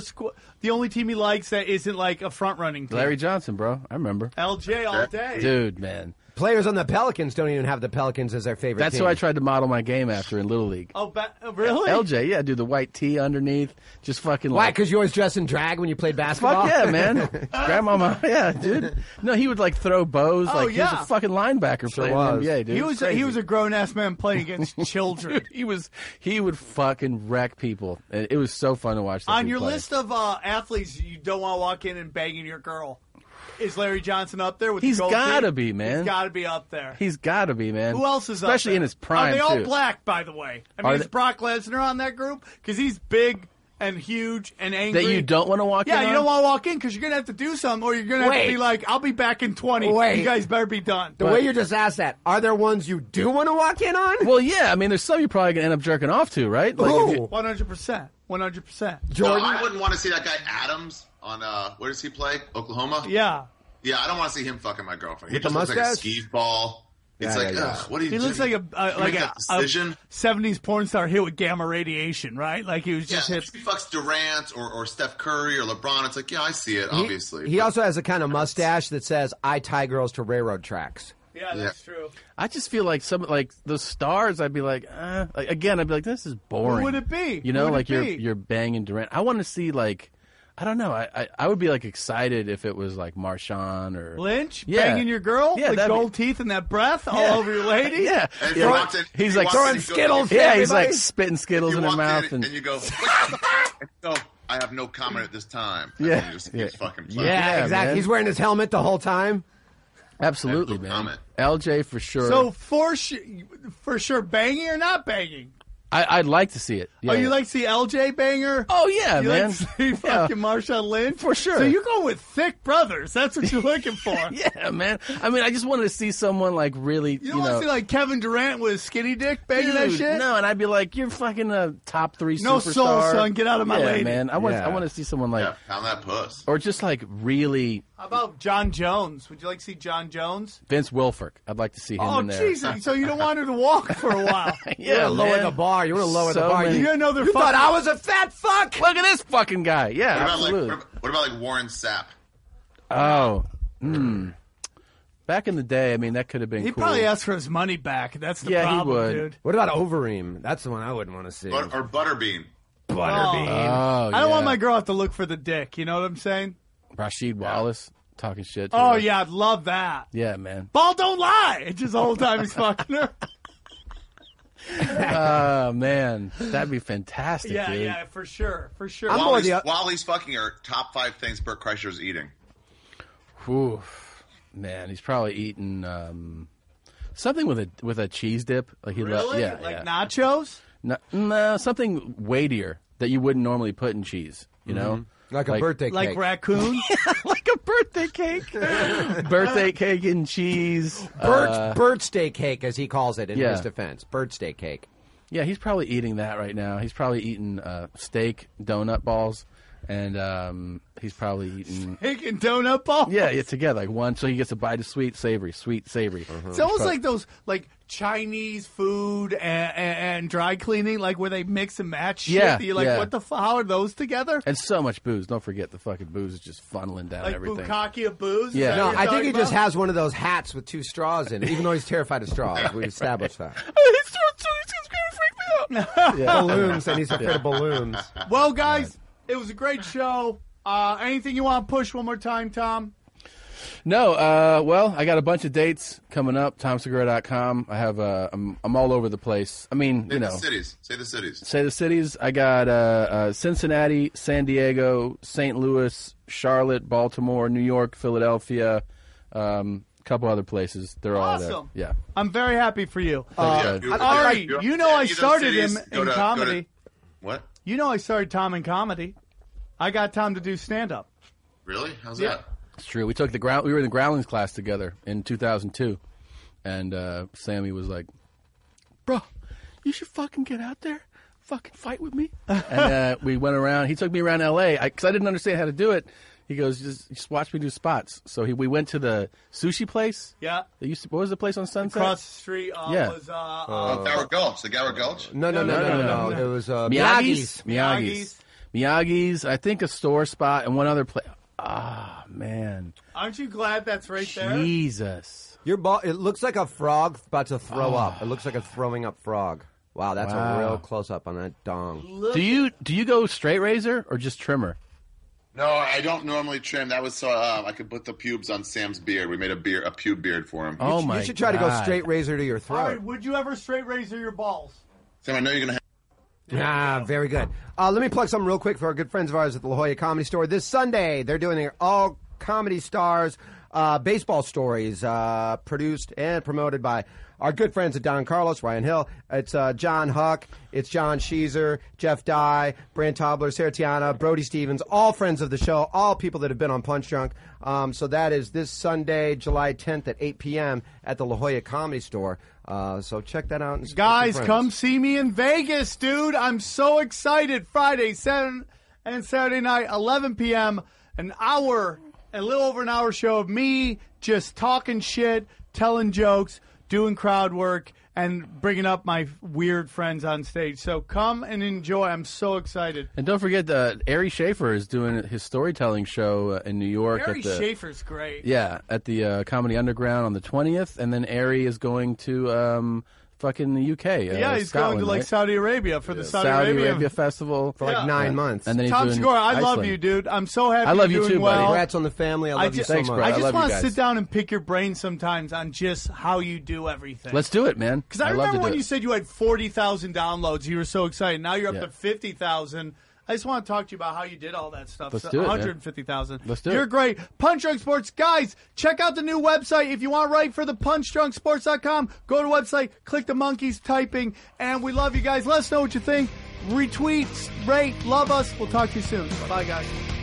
the only team he likes that isn't like a front-running team. Larry Johnson, bro. I remember. LJ all day. Dude, man. Players on the Pelicans don't even have the Pelicans as their favorite That's team. who I tried to model my game after in Little League. Oh, really? LJ, yeah, dude, the white tee underneath. Just fucking Why? like. Because you always dress in drag when you played basketball? Fuck yeah, man. Grandmama, yeah, dude. No, he would like throw bows. Oh, Like he yeah. was a fucking linebacker playing in was. the NBA, dude. He was Crazy. a grown-ass man playing against children. Dude, he would fucking wreck people. And it was so fun to watch. that On dude your play. list of athletes you don't want to walk in and banging your girl, is Larry Johnson up there with He's the gold gotta teeth? be, man. He's got to be up there. He's got to be, man. Who else is Especially up there? in his prime, Are they all too. black, by the way? I Are mean, is they- Brock Lesnar on that group? Because he's big and huge and angry. That you don't want to walk in Yeah, you on? don't want to walk in because you're going to have to do something or you're going to have Wait. to be like, I'll be back in 20. Wait. You guys better be done. The way you just asked that, are there ones you do want to walk in on? Well, yeah. I mean, there's some you're probably going to end up jerking off to, right? Like, if you- 100%. 100%. Jordan? I wouldn't want to see that guy Adams on where does he play? Oklahoma? Yeah. Yeah, I don't want to see him fucking my girlfriend. He With the just looks like a mustache? skee ball. It's Yeah, like, yeah, yeah. ugh, what are you He doing? looks like You make that decision. 70s porn star hit with gamma radiation, right? Like he was Yeah, just if hit. he fucks Durant or Steph Curry or LeBron, it's like, yeah, I see it, obviously. He but- also has a kind of mustache that says, I tie girls to railroad tracks. Yeah, that's true. I just feel like the stars. I'd be like, again, I'd be like, this is boring. Who would it be? You know, Who would like it be? you're banging Durant. I want to see like, I don't know. I would be like excited if it was like Marshawn or Lynch Yeah. banging your girl, Yeah, the that'd be- gold teeth and that breath all over your lady. Yeah, And if yeah. he walks in, He's he like walks throwing in, you go- Skittles. Yeah, he's Everybody- like spitting Skittles you in her walk mouth, and you go, and go, I have no comment at this time. And Yeah. then he just keeps Yeah. fucking playing. Yeah, exactly. man. He's wearing his helmet the whole time. absolutely, No man. comment. LJ for sure. So for sure, banging or not banging? I'd like to see it. Yeah, Oh, you yeah. like to see LJ banger? Oh yeah, You man. like to see fucking Marshawn Lynch? For sure. So you go with thick brothers. That's what you're looking for. Yeah, man. I mean, I just wanted to see someone like really, You don't want to see like Kevin Durant with skinny dick banging that dude, shit? No, and I'd be like, you're fucking a top 3 No superstar. soul, son. Get out of my yeah, lady. man. I want Yeah. to see someone like, Yeah, pound that puss. or just like really How about John Jones? Would you like to see John Jones? Vince Wilfork. I'd like to see him Oh, in there. Jesus. So you don't want her to walk for a while. You want to lower man. the bar. You want to lower the So bar. many- You gotta know they're You thought fucking- I was a fat fuck? Look at this fucking guy. Yeah, What about, absolutely. what about like Warren Sapp? Back in the day, I mean, that could have been He'd cool. probably ask for his money back. That's the Yeah, he problem, would. dude. What about Overeem? That's the one I wouldn't want to see. Or Butterbean? Butterbean. Oh, I don't want yeah. my girl to have to look for the dick. You know what I'm saying? Rasheed Wallace talking shit. To Oh, her. yeah. I'd love that. Yeah, man. Ball don't lie. It's just the whole time he's fucking her. Oh, man. That'd be fantastic, Yeah, dude. yeah, for sure. For sure. I'm more the- While he's fucking her, top 5 things Bert Kreischer's eating. Oof. Man, he's probably eating something with a cheese dip. Like Really? yeah, Like yeah. nachos? No, something weightier that you wouldn't normally put in cheese. You know, Like a birthday Like cake. raccoon? like a birthday cake, birthday cake and cheese. Birthday cake, as he calls it in Yeah. his defense. Birthday cake. Yeah, he's probably eating that right now. He's probably eating steak donut balls, and he's probably eating. Cake and donut ball? Yeah, it's together like one, so he gets a bite of sweet, savory. It's almost like those like Chinese food and dry cleaning, like where they mix and match shit. Yeah, You're like, yeah. what the how are those together? And so much booze. Don't forget the fucking booze is just funneling down Like everything. bukkake of booze? Is Yeah. that No, what you're I think he talking just about? has one of those hats with 2 straws in it, even though he's terrified of straws. We established that. He's gonna freak me out. Balloons, and he's afraid of balloons. Well, guys, it was a great show. Anything you want to push one more time, Tom? No, well, I got a bunch of dates coming up. TomSegura.com. I have I'm all over the place. I mean, Say the cities. Say the cities. Say the cities. I got Cincinnati, San Diego, St. Louis, Charlotte, Baltimore, New York, Philadelphia, couple other places. They're all there. Awesome. Yeah. I'm very happy for you. Thanks, Yeah, Ari, you're- you know I either started him cities, in comedy. What? You know I started Tom in comedy. I got Tom to do stand-up. Really? How's Yeah. that? It's true. We were in the Growlings class together in 2002, and Sammy was like, "Bro, you should fucking get out there, fucking fight with me." And we went around. He took me around L.A. because I didn't understand how to do it. He goes, "Just watch me do spots." So we went to the sushi place. Yeah. What was the place on Sunset? Across the street Yeah. was Gower Gulch. The Gower Gulch? No. It was Miyagi's. Miyagi's. Miyagi's. I think a store spot and one other place. Ah, man. Aren't you glad that's right there? Jesus. Your ball. It looks like a frog about to throw up. It looks like a throwing up frog. Wow, that's Wow. a real close up on that dong. Do you go straight razor or just trimmer? No, I don't normally trim. That was so I could put the pubes on Sam's beard. We made a pube beard for him. Oh my! You should try to go God. straight razor to your All right, throat. would you ever straight razor your balls? Sam, I know you're gonna. Very good. Let me plug something real quick for our good friends of ours at the La Jolla Comedy Store. This Sunday, they're doing their All Comedy Stars baseball stories, produced and promoted by our good friends at Don Carlos, Ryan Hill. It's John Huck, it's John Sheezer, Jeff Dye, Brant Tobler, Sarah Tiana, Brody Stevens, all friends of the show, all people that have been on Punch Drunk. So that is this Sunday, July 10th at 8 p.m. at the La Jolla Comedy Store. So check that out. And support your Guys, friends. come see me in Vegas, dude. I'm so excited. Friday, 7 and Saturday night, 11 p.m. A little over an hour show of me just talking shit, telling jokes, doing crowd work, and bringing up my weird friends on stage. So come and enjoy. I'm so excited. And don't forget, Ari Schaefer is doing his storytelling show in New York. Harry at the, Schaefer's great. Yeah, at the Comedy Underground on the 20th, and then Ari is going to fucking the UK. Yeah, he's Scotland, going to like right? Saudi Arabia for the Saudi Arabia Festival for like 9 months. And then he's Tom doing Segura, I love Iceland. you, dude. I'm so happy I love you're you doing too, well. buddy. Congrats on the family. I love you so Thanks, much. bro. I I just love want you to guys. sit down and pick your brain sometimes on just how you do everything. Let's do it, man. Because I love remember to when do you it. said you had 40,000 downloads. You were so excited. Now you're up Yeah. to 50,000. I just want to talk to you about how you did all that stuff. Let's do it, man. 150,000. Let's do You're it. great. Punch Drunk Sports. Guys, check out the new website. If you want to write for the punchdrunksports.com, go to the website, click the monkeys typing, and we love you guys. Let us know what you think. Retweet, rate, love us. We'll talk to you soon. Bye, guys.